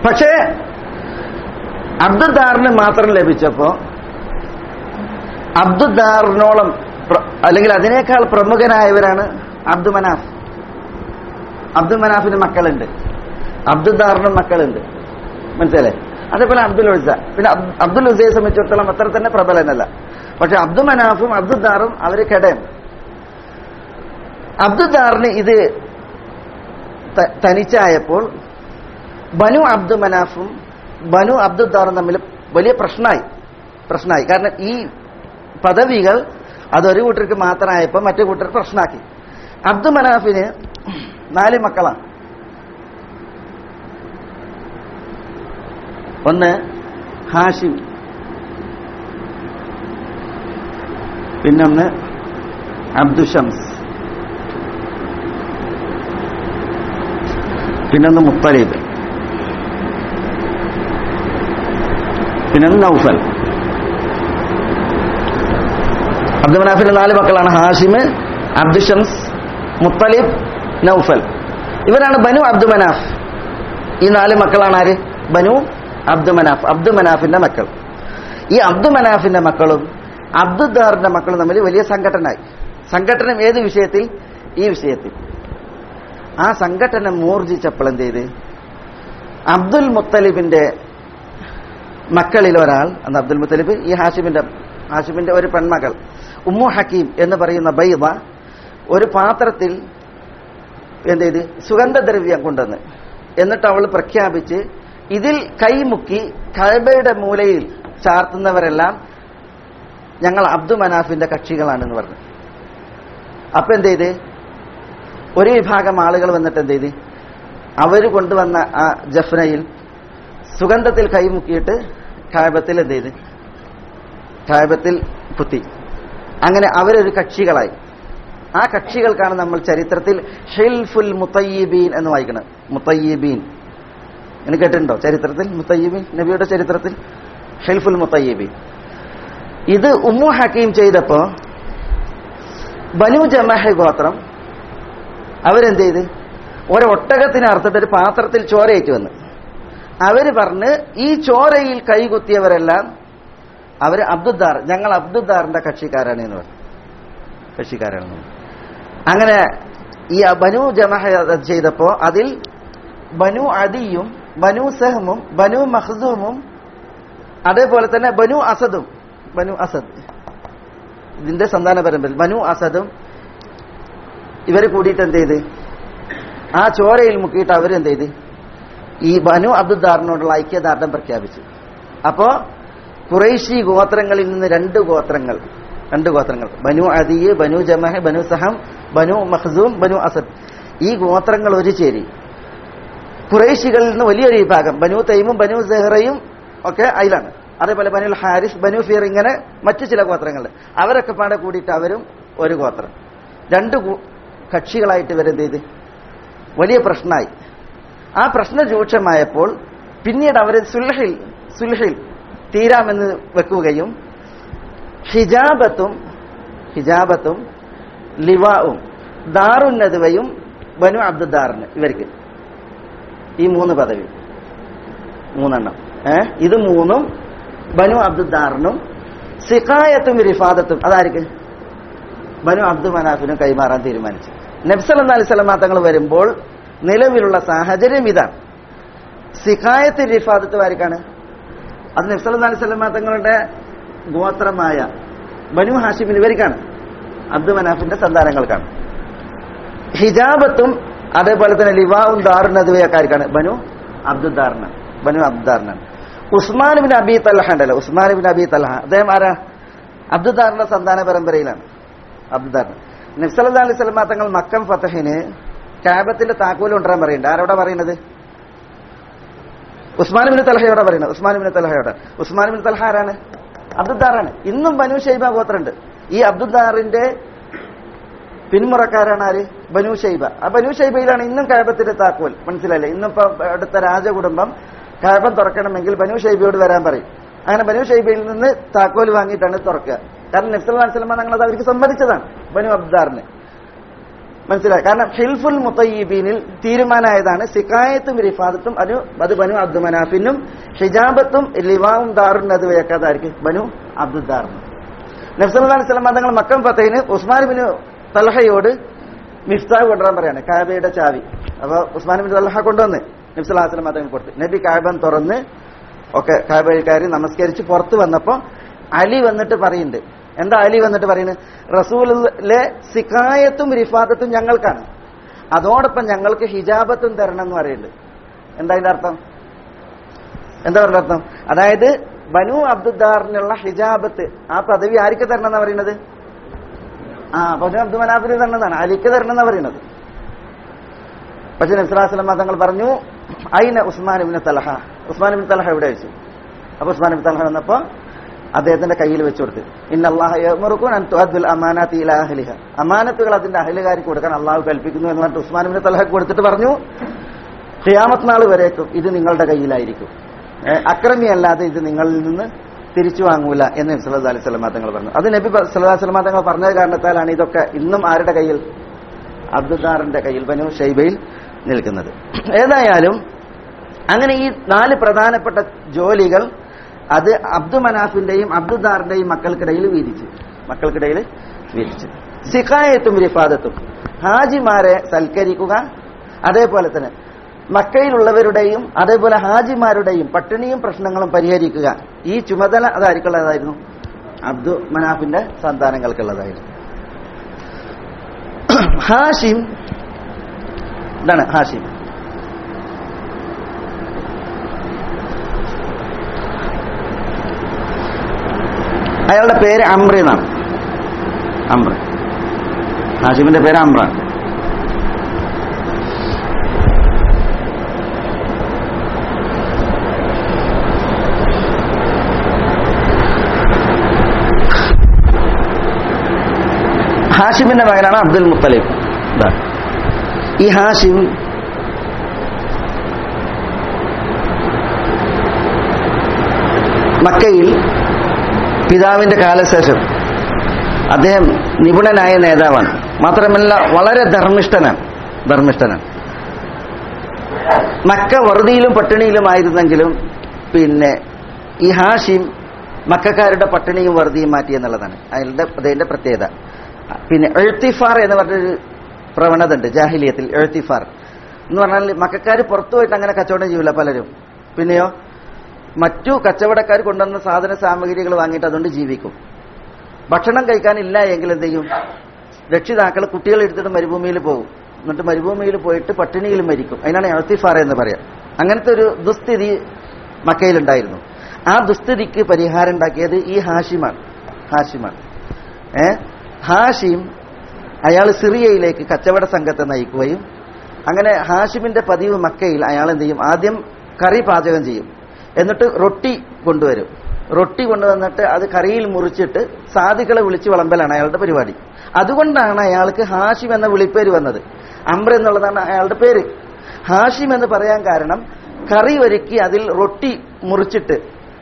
പക്ഷേ അബ്ദുദ്ദാറിന് മാത്രം ലഭിച്ചപ്പോ അബ്ദുദ്ദാറിനോളം അല്ലെങ്കിൽ അതിനേക്കാൾ പ്രമുഖനായവരാണ് അബ്ദു മനാഫ്. അബ്ദു മനാഫിന് മക്കളുണ്ട്, അബ്ദുദ്ദാറിനും മക്കളുണ്ട്, മനസ്സിലല്ലേ? അതേപോലെ അബ്ദുൽ ഉസ്സ. പിന്നെ അബ്ദുൽ ഉസ്സയെ സംബന്ധിച്ചിടത്തോളം അത്ര തന്നെ പ്രബലനല്ല. പക്ഷെ അബ്ദു മനാഫും അബ്ദുദ്ദാറും അവര് കെടയും. അബ്ദുദ്ദാറിന് ഇത് തനിച്ചായപ്പോൾ ബനു അബ്ദു മനാഫും ബനു അബ്ദുദ്ദാറും തമ്മിൽ വലിയ പ്രശ്നമായി പ്രശ്നമായി കാരണം ഈ പദവികൾ അതൊരു കൂട്ടർക്ക് മാത്രമായപ്പോൾ മറ്റു കൂട്ടർ പ്രശ്നമാക്കി. അബ്ദു മനാഫിന് നാല് മക്കളാണ്. ഒന്ന് ഹാഷിം, പിന്നൊന്ന് അബ്ദുഷംസ്, പിന്നൊന്ന് മുത്തലിബ്, പിന്നൊന്ന് നൗഫൽ. അബ്ദു മനാഫിന്റെ നാല് മക്കളാണ് ഹാഷിം, അബ്ദുഷംസ്, മുത്തലിബ്, നൗഫൽ. ഇവരാണ് ബനു അബ്ദു മനാഫ്. ഈ നാല് മക്കളാണ് ആര്? ബനു അബ്ദു മനാഫ്, അബ്ദു മനാഫിന്റെ മക്കൾ. ഈ അബ്ദു മനാഫിന്റെ മക്കളും അബ്ദുദ്ദാറിന്റെ മക്കളും തമ്മിൽ വലിയ സംഘടനയായി. സംഘടനം ഏത് വിഷയത്തിൽ? ഈ വിഷയത്തിൽ. ആ സംഘടന മൂർജിച്ചപ്പോൾ എന്ത് ചെയ്ത്, അബ്ദുൽ മുത്തലിബിന്റെ മക്കളിൽ ഒരാൾ, അന്ന് അബ്ദുൽ മുത്തലിബ് ഈ ഹാഷിമിന്റെ ഹാഷിമിന്റെ ഒരു പെൺമകൾ ഉമ്മു ഹക്കീം എന്ന് പറയുന്ന ബൈദ ഒരു പാത്രത്തിൽ എന്ത് ചെയ്ത് സുഗന്ധദ്രവ്യം കൊണ്ടുവന്ന് എന്നിട്ട് അവൾ പ്രഖ്യാപിച്ച് ഇതിൽ കൈമുക്കി കഅബയുടെ മൂലയിൽ ചാർത്തുന്നവരെല്ലാം ഞങ്ങൾ അബ്ദു മനാഫിന്റെ കക്ഷികളാണെന്ന് പറഞ്ഞു. അപ്പൊ എന്ത് ചെയ്ത്, ഒരു വിഭാഗം ആളുകൾ വന്നിട്ട് എന്ത് ചെയ്ത്, അവര് കൊണ്ടുവന്ന ആ ജഫ്നയിൽ സുഗന്ധത്തിൽ കൈമുക്കിയിട്ട് കഅബത്തിൽ എന്ത് ചെയ്ത്, കഅബത്തിൽ കുത്തി. അങ്ങനെ അവരൊരു കക്ഷികളായി. ആ കക്ഷികൾക്കാണ് നമ്മൾ ചരിത്രത്തിൽ ഹിൽഫുൽ മുത്തയ്യിബീൻ എന്ന് വായിക്കുന്നത്. മുത്തയ്യിബീൻ എന്ന് കേട്ടിട്ടുണ്ടോ ചരിത്രത്തിൽ? മുത്തയ്യിബീൻ, നബിയുടെ ചരിത്രത്തിൽ ഹിൽഫുൽ മുത്തയ്യിബീൻ. ഇത് ഉമ്മു ഹക്കീം ചെയ്തപ്പോ ബനു ജമഹ ഗോത്രം അവരെന്ത് ചെയ്ത്, ഒരൊട്ടകത്തിന് അർത്ഥത്തിൽ ഒരു പാത്രത്തിൽ ചോരയേറ്റ് വന്ന് അവര് പറഞ്ഞ് ഈ ചോരയിൽ കൈകുത്തിയവരെല്ലാം അവര് അബ്ദുദ്ദാർ, ഞങ്ങൾ അബ്ദുദ്ദാറിന്റെ കക്ഷിക്കാരാണ് എന്ന് പറഞ്ഞു. കക്ഷിക്കാരാണ്. അങ്ങനെ ഈ ബനു ജമഹ ചെയ്തപ്പോ അതിൽ ബനു അദിയും ബനു സഹമും ബനു മഖ്സൂമും അതേപോലെ തന്നെ ബനു അസദും, ബനു അസദ് ഇതിന്റെ സന്താന പരമ്പരയിൽ ബനു അസദും ഇവര് കൂടിയിട്ട് എന്ത് ചെയ്ത്, ആ ചോരയിൽ മുക്കിയിട്ട് അവരെന്ത് ചെയ്ത് ഈ ബനു അബ്ദുദ്ദാറിനോടുള്ള ഐക്യദാർഢ്യം പ്രഖ്യാപിച്ചു. അപ്പോ ഖുറൈശി ഗോത്രങ്ങളിൽ നിന്ന് രണ്ട് ഗോത്രങ്ങൾ രണ്ട് ഗോത്രങ്ങൾ ബനു അദിയ്, ബനു ജമഹ, ബനു സഹം, ബനു മഖ്സൂം, ബനു അസദ്, ഈ ഗോത്രങ്ങൾ ഒരു ചേരി. ഖുറൈശികളിൽ നിന്ന് വലിയൊരു വിഭാഗം ബനു തൈമും ബനു സെഹ്റയും ഒക്കെ അതിലാണ്. അതേപോലെ ബനുൽ ഹാരിസ്, ബനു ഫീർ, ഇങ്ങനെ മറ്റു ചില ഗോത്രങ്ങൾ, അവരൊക്കെ പാടെ കൂടിയിട്ട് അവരും ഒരു ഗോത്രം. രണ്ട് കക്ഷികളായിട്ട് ഇവരെന്ത് ചെയ്ത് വലിയ പ്രശ്നമായി. ആ പ്രശ്നം രൂക്ഷമായപ്പോൾ പിന്നീട് അവർ സുൽഹിൽ സുൽഹിൽ തീരാമെന്ന് വെക്കുകയും ഹിജാബത്തും ഹിജാബത്തും ലിവാവും ദാറുന്നദ്വയും ബനു അബ്ദുദ്ദാറിന്, ഇവർക്ക് ഈ മൂന്ന് പദവി മൂന്നെണ്ണം ഏഹ് ഇത് മൂന്നും ബനു അബ്ദുദ്ദാറിനും സിഖായത്തും റിഫാദത്തും അതാർക്ക് ബനു അബ്ദു മനാഫിനും കൈമാറാൻ തീരുമാനിച്ചു. നബി സല്ലല്ലാഹു അലൈഹി വസല്ലം തങ്ങൾ വരുമ്പോൾ നിലവിലുള്ള സാഹചര്യം ഇതാണ്. സിഖായത്ത് റിഫാദത്ത് ആർക്കാണ്? അത് നബി സല്ലല്ലാഹു അലൈഹി വസല്ലം തങ്ങളുടെ ഗോത്രമായ ബനു ഹാഷിമിന് ഇവർക്കാണ്, അബ്ദു മനാഫിന്റെ സന്താനങ്ങൾക്കാണ്. ഹിജാബത്തും അതേപോലെ തന്നെ ലിവാവും ദാറുന്നദ്വയൊക്കെ ആർക്കാണ്? ബനു അബ്ദുദ്ദാറിനാണ്, ബനു അബ്ദുദ്ദാറിനാണ്. ഉസ്മാൻ ബിൻ അബി തൽഹ ഉണ്ടല്ലോ, ഉസ്മാൻ ബിൻ അബി തൽഹ, അദ്ദേഹം ആരാ? അബ്ദുദ്ദാറിന്റെ സന്താന പരമ്പരയിലാണ്. അബ്ദുദ്ദാറിന് നബി സല്ലല്ലാഹു അലൈഹി വസല്ലം തങ്ങൾ മക്കം ഫതഹിന് കഅബത്തിന്റെ താക്കോൽ കൊണ്ടുവരാൻ പറയുന്നുണ്ട്. ആരോടാ പറയുന്നത്? ഉസ്മാൻ ബിൻ തൽഹയോടാ പറയുന്നത്. ഉസ്മാൻ ബിൻ തൽഹയോട്. ഉസ്മാൻ ബിൻ തൽഹ ആരാണ്? അബ്ദുദ്ദാറാണ്. ഇന്നും ബനു ഷൈബ ഗോത്രമുണ്ട്. ഈ അബ്ദുദ്ദാറിന്റെ പിന്മുറക്കാരാണ് ആര്? ബനു ഷൈബ. ആ ബനു ഷൈബയിലാണ് ഇന്നും കഅബത്തിന്റെ താക്കോൽ. മനസ്സിലായില്ലേ? ഇന്നിപ്പോ അടുത്ത രാജകുടുംബം കഅബം തുറക്കണമെങ്കിൽ ബനു ഷൈബയോട് വരാൻ പറയും. അങ്ങനെ ബനു ഷൈബയിൽ നിന്ന് താക്കോൽ വാങ്ങിയിട്ടാണ് തുറക്കുക. കാരണം നബി സല്ലല്ലാഹു അലൈഹി വസല്ലം തങ്ങൾ അത് അവർക്ക് സമ്മതിച്ചതാണ്, ബനു അബ്ദുദ്ദാറിന്. മനസ്സിലായി. കാരണം ഹിൽഫുൽ മുത്തയ്യിബീനിൽ തീരുമാനമായതാണ് സിക്കായത്തും റിഫാദത്തും അത് അത് ബനു അബ്ദു മനാഫിനും ഹിജാബത്തും ലിവാവും ദാറുൻ അത് വയ്ക്കാതായിരിക്കും ബനു അബ്ദുദ്ദാറിനും. നബി സല്ലല്ലാഹു അലൈഹി വസല്ലം തങ്ങൾ മക്കം ഫതഹിന് ഉസ്മാൻ ബിൻ തൽഹയോട് മിഫ്താഹ് കൊണ്ടുവരാൻ പറയാണ്, കഅബയുടെ ചാവി. അപ്പൊ ഉസ്മാൻ ബിൻ തൽഹ കൊണ്ടുവന്ന് നബി സല്ലല്ലാഹു അലൈഹി വസല്ലം തങ്ങൾ കൊടുത്തു. നബി കഅബൻ തുറന്ന് ഒക്കെ കഅബയിൽ കയറി നമസ്കരിച്ച് പുറത്ത് വന്നപ്പോ അലി വന്നിട്ട് പറയുന്നുണ്ട്. എന്താ അലി വന്നിട്ട് പറയുന്നത്? റസൂലിലെ സിക്കായത്തും റിഫാദത്തും ഞങ്ങൾക്കാണ്, അതോടൊപ്പം ഞങ്ങൾക്ക് ഹിജാബത്തും തരണം എന്ന് പറയുന്നുണ്ട്. എന്താ അതിന്റെ അർത്ഥം? എന്താ പറയുന്ന അർത്ഥം? അതായത് ബനു അബ്ദുദ്ദാറിനുള്ള ഹിജാബത്ത് ആ പദവി ആർക്ക് തരണം എന്നാ പറയുന്നത്? ആ ബനു അബ്ദു മനാഫിന് തരണമെന്നാണ്, അലിക്ക് തരണം എന്നാ പറയുന്നത്. പക്ഷെ നബി സല്ലല്ലാഹു അലൈഹി വസല്ലം തങ്ങൾ പറഞ്ഞു ഐന ഉസ്മാൻ ഇബ്നു തൽഹ, ഉസ്മാൻ ഇബ്നു തൽഹ എവിടെ വെച്ചു? അപ്പൊ ഉസ്മാൻ ഇബ്നു തൽഹ വന്നപ്പോ അദ്ദേഹത്തിന്റെ കയ്യിൽ വെച്ചു കൊടുത്ത്, ഇന്നല്ലാഹ യഅ്മുറുക്കും അൻ തുഅദ്ദുൽ അമാനാത്തി ഇലാ അഹ്ലിഹ, അമാനത്തുകൾ അതിന്റെ അഹ്ലുകാർക്ക് കൊടുക്കാൻ അള്ളാഹു കൽപ്പിക്കുന്നു എന്ന് പറഞ്ഞിട്ട് ഉസ്മാൻ ഇബ്നു തൽഹ കൊടുത്തിട്ട് പറഞ്ഞു ഖിയാമത്ത് നാൾ വരേക്കും ഇത് നിങ്ങളുടെ കയ്യിലായിരിക്കും, അക്രമിയല്ലാതെ ഇത് നിങ്ങളിൽ നിന്ന് തിരിച്ചു വാങ്ങൂല എന്ന് നബി സല്ലല്ലാഹു അലൈഹി വസല്ലം തങ്ങൾ പറഞ്ഞു. അത് നബി സല്ലല്ലാഹു അലൈഹി വസല്ലം തങ്ങൾ പറഞ്ഞ കാരണത്താലാണ് ഇതൊക്കെ ഇന്നും ആരുടെ കയ്യിൽ? അബ്ദുദ്ദാറിന്റെ കയ്യിൽ, ബനു ഷൈബയിൽ നിൽക്കുന്നത്. ഏതായാലും അങ്ങനെ ഈ നാല് പ്രധാനപ്പെട്ട ജോലികൾ അത് അബ്ദു മനാഫിന്റെയും അബ്ദുദ്ദാറിന്റെയും മക്കൾക്കിടയിൽ വീതിച്ചു മക്കൾക്കിടയിൽ വീതിച്ചു സിഖായത്തും റിഫാദത്തും ഹാജിമാരെ സൽക്കരിക്കുക, അതേപോലെ തന്നെ മക്കയിലുള്ളവരുടെയും അതേപോലെ ഹാജിമാരുടെയും പട്ടിണിയും പ്രശ്നങ്ങളും പരിഹരിക്കുക, ഈ ചുമതല അതായിരിക്കുള്ളതായിരുന്നു അബ്ദു മനാഫിന്റെ സന്താനങ്ങൾക്കുള്ളതായിരുന്നു. ഹാഷിം ഇതാണ് ഹാഷിം. അയാളുടെ പേര് അംർ എന്നാണ്. അംർ, ഹാഷിമിന്റെ പേര് അംറാണ്. ഹാഷിമിന്റെ മകനാണ് അബ്ദുൽ മുത്തലിബ്. ഈ ഹാഷിം മക്കയിൽ പിതാവിന്റെ കാലശേഷം അദ്ദേഹം നിപുണനായ നേതാവാണ്. മാത്രമല്ല വളരെ ധർമ്മിഷ്ഠനാണ് ധർമ്മിഷ്ഠനാണ് മക്ക വറുതിയിലും പട്ടിണിയിലുമായിരുന്നെങ്കിലും പിന്നെ ഈ ഹാഷിം മക്കാരുടെ പട്ടിണിയും വറുതിയും മാറ്റി എന്നുള്ളതാണ് അയാളുടെ അതിന്റെ പ്രത്യേകത. പിന്നെ എഴുത്തിഫാർ എന്ന് പറഞ്ഞൊരു പ്രവണത ഉണ്ട് ജാഹിലിയത്തിൽ. എഴുത്തിഫാർ എന്ന് പറഞ്ഞാൽ മക്കാർ പുറത്തു പോയിട്ട് അങ്ങനെ കച്ചവടം ചെയ്യൂല പലരും. പിന്നെയോ മറ്റു കച്ചവടക്കാർ കൊണ്ടുവന്ന സാധന സാമഗ്രികൾ വാങ്ങിയിട്ട് അതുകൊണ്ട് ജീവിക്കും. ഭക്ഷണം കഴിക്കാനില്ല എങ്കിൽ എന്ത് ചെയ്യും? രക്ഷിതാക്കൾ കുട്ടികളെ എടുത്തിട്ട് മരുഭൂമിയിൽ പോകും. എന്നിട്ട് മരുഭൂമിയിൽ പോയിട്ട് പട്ടിണിയിൽ മരിക്കും. അതിനാണ് എഴുത്തിഫാർ എന്ന് പറയാം. അങ്ങനത്തെ ഒരു ദുസ്ഥിതി മക്കയിലുണ്ടായിരുന്നു. ആ ദുസ്ഥിതിക്ക് പരിഹാരം ഉണ്ടാക്കിയത് ഈ ഹാഷിമാണ് ഹാഷിമാണ് ഏ ഹാഷിം അയാൾ സിറിയയിലേക്ക് കച്ചവട സംഘത്തെ നയിക്കുകയും അങ്ങനെ ഹാഷിമിന്റെ പതിവ് മക്കയിൽ അയാൾ എന്ത് ചെയ്യും? ആദ്യം കറി പാചകം ചെയ്യും, എന്നിട്ട് റൊട്ടി കൊണ്ടുവരും. റൊട്ടി കൊണ്ടുവന്നിട്ട് അത് കറിയിൽ മുറിച്ചിട്ട് സാധുക്കളെ വിളിച്ച് വിളമ്പലാണ് അയാളുടെ പരിപാടി. അതുകൊണ്ടാണ് അയാൾക്ക് ഹാഷിം എന്ന വിളിപ്പേര് വന്നത്. അംർ എന്നുള്ളതാണ് അയാളുടെ പേര്. ഹാഷിം എന്ന് പറയാൻ കാരണം കറി ഒരുക്കി അതിൽ റൊട്ടി മുറിച്ചിട്ട്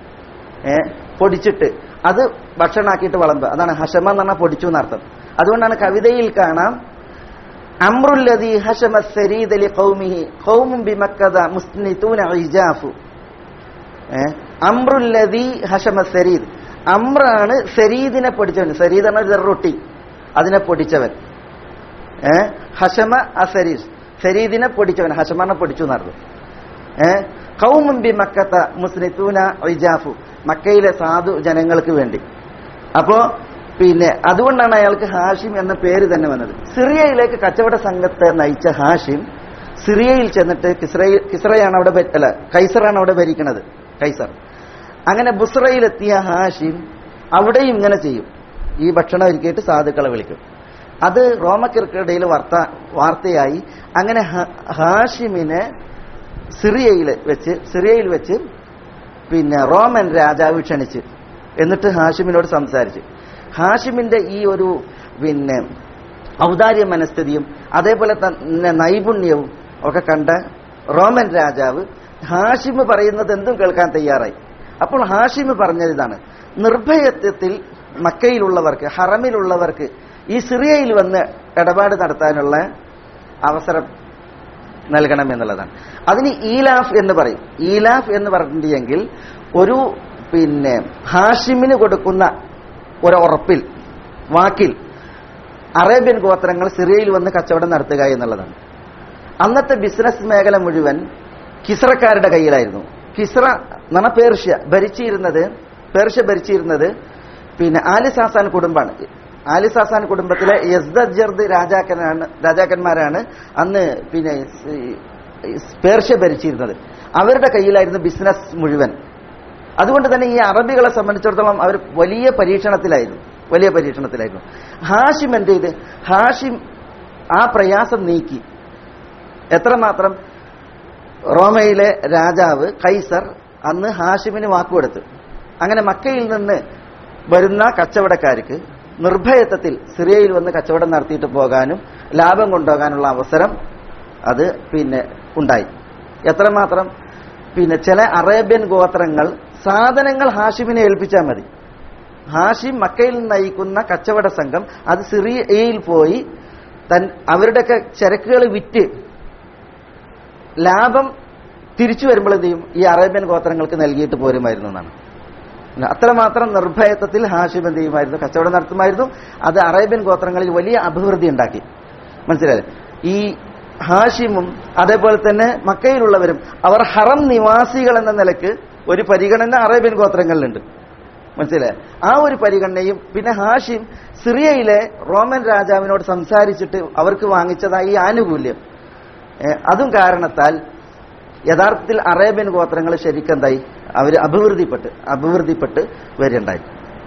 ഏ പൊടിച്ചിട്ട് അത് ഭക്ഷണമാക്കിയിട്ട് വിളമ്പുക, അതാണ് ഹഷമ എന്ന് പറഞ്ഞാൽ പൊടിച്ചു എന്നർത്ഥം. അതുകൊണ്ടാണ് കവിതയിൽ കാണാം അംറുല്ലദീ ഹശമ സരീദ ലിഖൗമിഹി ഖൗമുൻ ബിമക്കദ മുസ്നിതൂന ഇജാഫു. ഏഹ് അംറുല്ലദീ ഹശമ സരീദ്, അംറാണ് സരീദിനെ പൊടിച്ചവൻ. സരീദ് എന്ന ഒരു റൊട്ടി, അതിനെ പൊടിച്ചവൻ. ഏഹ് ഹശമ അസരീദ്, സരീദിനെ പൊടിച്ചവൻ. ഹശമനെ പൊടിച്ചു എന്നർത്ഥം. ഏഹ് ഖൗമുൻ ബിമക്കത മുസ്നിതൂന ഇജാഫു, മക്കയിലെ സാധു ജനങ്ങൾക്ക് വേണ്ടി. അപ്പോ പിന്നെ അതുകൊണ്ടാണ് അയാൾക്ക് ഹാഷിം എന്ന പേര് തന്നെ വന്നത്. സിറിയയിലേക്ക് കച്ചവട സംഘത്തെ നയിച്ച ഹാഷിം സിറിയയിൽ ചെന്നിട്ട് കിസ്രയിൽ കിസ്രയാണ് അവിടെ അല്ല കൈസറാണ് അവിടെ ഭരിക്കുന്നത്, കൈസർ. അങ്ങനെ ബുസ്രയിലെത്തിയ ഹാഷിം അവിടെയും ഇങ്ങനെ ചെയ്യും, ഈ ഭക്ഷണം ഒരുക്കിയിട്ട് സാധുക്കളെ വിളിക്കും. അത് റോമക്കിർക്കിടയിൽ വാർത്ത വാർത്തയായി. അങ്ങനെ ഹാഷിമിനെ സിറിയയിൽ വെച്ച് സിറിയയിൽ വെച്ച് പിന്നെ റോമൻ രാജാവ് ക്ഷണിച്ച് എന്നിട്ട് ഹാഷിമിനോട് സംസാരിച്ചു. ഹാഷിമിന്റെ ഈ ഒരു പിന്നെ ഔദാര്യ മനസ്ഥിതിയും അതേപോലെ തന്നെ നൈപുണ്യവും ഒക്കെ കണ്ട റോമൻ രാജാവ് ഹാഷിമ് പറയുന്നത് എന്തും കേൾക്കാൻ തയ്യാറായി. അപ്പോൾ ഹാഷിമ് പറഞ്ഞത് ഇതാണ്: നിർഭയത്വത്തിൽ മക്കയിലുള്ളവർക്ക്, ഹറമിലുള്ളവർക്ക് ഈ സിറിയയിൽ വന്ന് ഇടപാട് നടത്താനുള്ള അവസരം നൽകണം എന്നുള്ളതാണ്. അതിന് ഈലാഫ് എന്ന് പറയും. ഈലാഫ് എന്ന് പറഞ്ഞിട്ടുണ്ടെങ്കിൽ ഒരു പിന്നെ ഹാഷിമിന് കൊടുക്കുന്ന ഒരു ഉറപ്പിൽ, വാക്കിൽ അറേബ്യൻ ഗോത്രങ്ങൾ സിറിയയിൽ വന്ന് കച്ചവടം നടത്തുക എന്നുള്ളതാണ്. അന്നത്തെ ബിസിനസ് മേഖല മുഴുവൻ കിസ്രക്കാരുടെ കയ്യിലായിരുന്നു. കിസ്ര എന്ന പേർഷ്യ ഭരിച്ചിരുന്നത് പേർഷ്യ ഭരിച്ചിരുന്നത് പിന്നെ ആലി സാസാൻ കുടുംബമാണ്. ആലി സാസാൻ കുടുംബത്തിലെ യസ്ദജർദ് രാജാക്കനാണ് രാജാക്കന്മാരാണ് അന്ന് പിന്നെ പേർഷ്യ ഭരിച്ചിരുന്നത്. അവരുടെ കയ്യിലായിരുന്നു ബിസിനസ് മുഴുവൻ. അതുകൊണ്ട് തന്നെ ഈ അറബികളെ സംബന്ധിച്ചിടത്തോളം അവർ വലിയ പരീക്ഷണത്തിലായിരുന്നു വലിയ പരീക്ഷണത്തിലായിരുന്നു ഹാഷിം എന്ത് ചെയ്ത്? ഹാഷിം ആ പ്രയാസം നീക്കി. എത്രമാത്രം? റോമയിലെ രാജാവ് കൈസർ അന്ന് ഹാഷിമിന് വാക്കുകൊടുത്തു. അങ്ങനെ മക്കയിൽ നിന്ന് വരുന്ന കച്ചവടക്കാർക്ക് നിർഭയത്വത്തിൽ സിറിയയിൽ വന്ന് കച്ചവടം നടത്തിയിട്ട് പോകാനും ലാഭം കൊണ്ടുപോകാനുള്ള അവസരം അത് പിന്നെ ഉണ്ടായി. എത്രമാത്രം? പിന്നെ ചില അറേബ്യൻ ഗോത്രങ്ങൾ സാധനങ്ങൾ ഹാഷിമിനെ ഏൽപ്പിച്ചാൽ മതി. ഹാഷിം മക്കയിൽ നയിക്കുന്ന കച്ചവട സംഘം അത് സിറിയയിൽ പോയി തൻ അവരുടെയൊക്കെ ചരക്കുകൾ വിറ്റ് ലാഭം തിരിച്ചു വരുമ്പോൾ എന്ത് ചെയ്യും? ഈ അറേബ്യൻ ഗോത്രങ്ങൾക്ക് നൽകിയിട്ട് പോരുമായിരുന്നു എന്നാണ്. അത്രമാത്രം നിർഭയത്വത്തിൽ ഹാഷിം എന്ത് ചെയ്യുമായിരുന്നു? കച്ചവടം നടത്തുമായിരുന്നു. അത് അറേബ്യൻ ഗോത്രങ്ങളിൽ വലിയ അഭിവൃദ്ധി ഉണ്ടാക്കി. മനസ്സിലായി? ഈ ഹാഷിമും അതേപോലെ തന്നെ മക്കയിലുള്ളവരും അവർ ഹറം നിവാസികൾ എന്ന നിലക്ക് ഒരു പരിഗണന അറേബ്യൻ ഗോത്രങ്ങളിലുണ്ട്. മനസ്സിലായി? ആ ഒരു പരിഗണനയും പിന്നെ ഹാഷിം സിറിയയിലെ റോമൻ രാജാവിനോട് സംസാരിച്ചിട്ട് അവർക്ക് വാങ്ങിച്ചതായി ആനുകൂല്യം, അതും കാരണത്താൽ യഥാർത്ഥത്തിൽ അറേബ്യൻ ഗോത്രങ്ങൾ ശരിക്കെന്തായി? അവർ അഭിവൃദ്ധിപ്പെട്ട് അഭിവൃദ്ധിപ്പെട്ട് വരികയുണ്ടായി.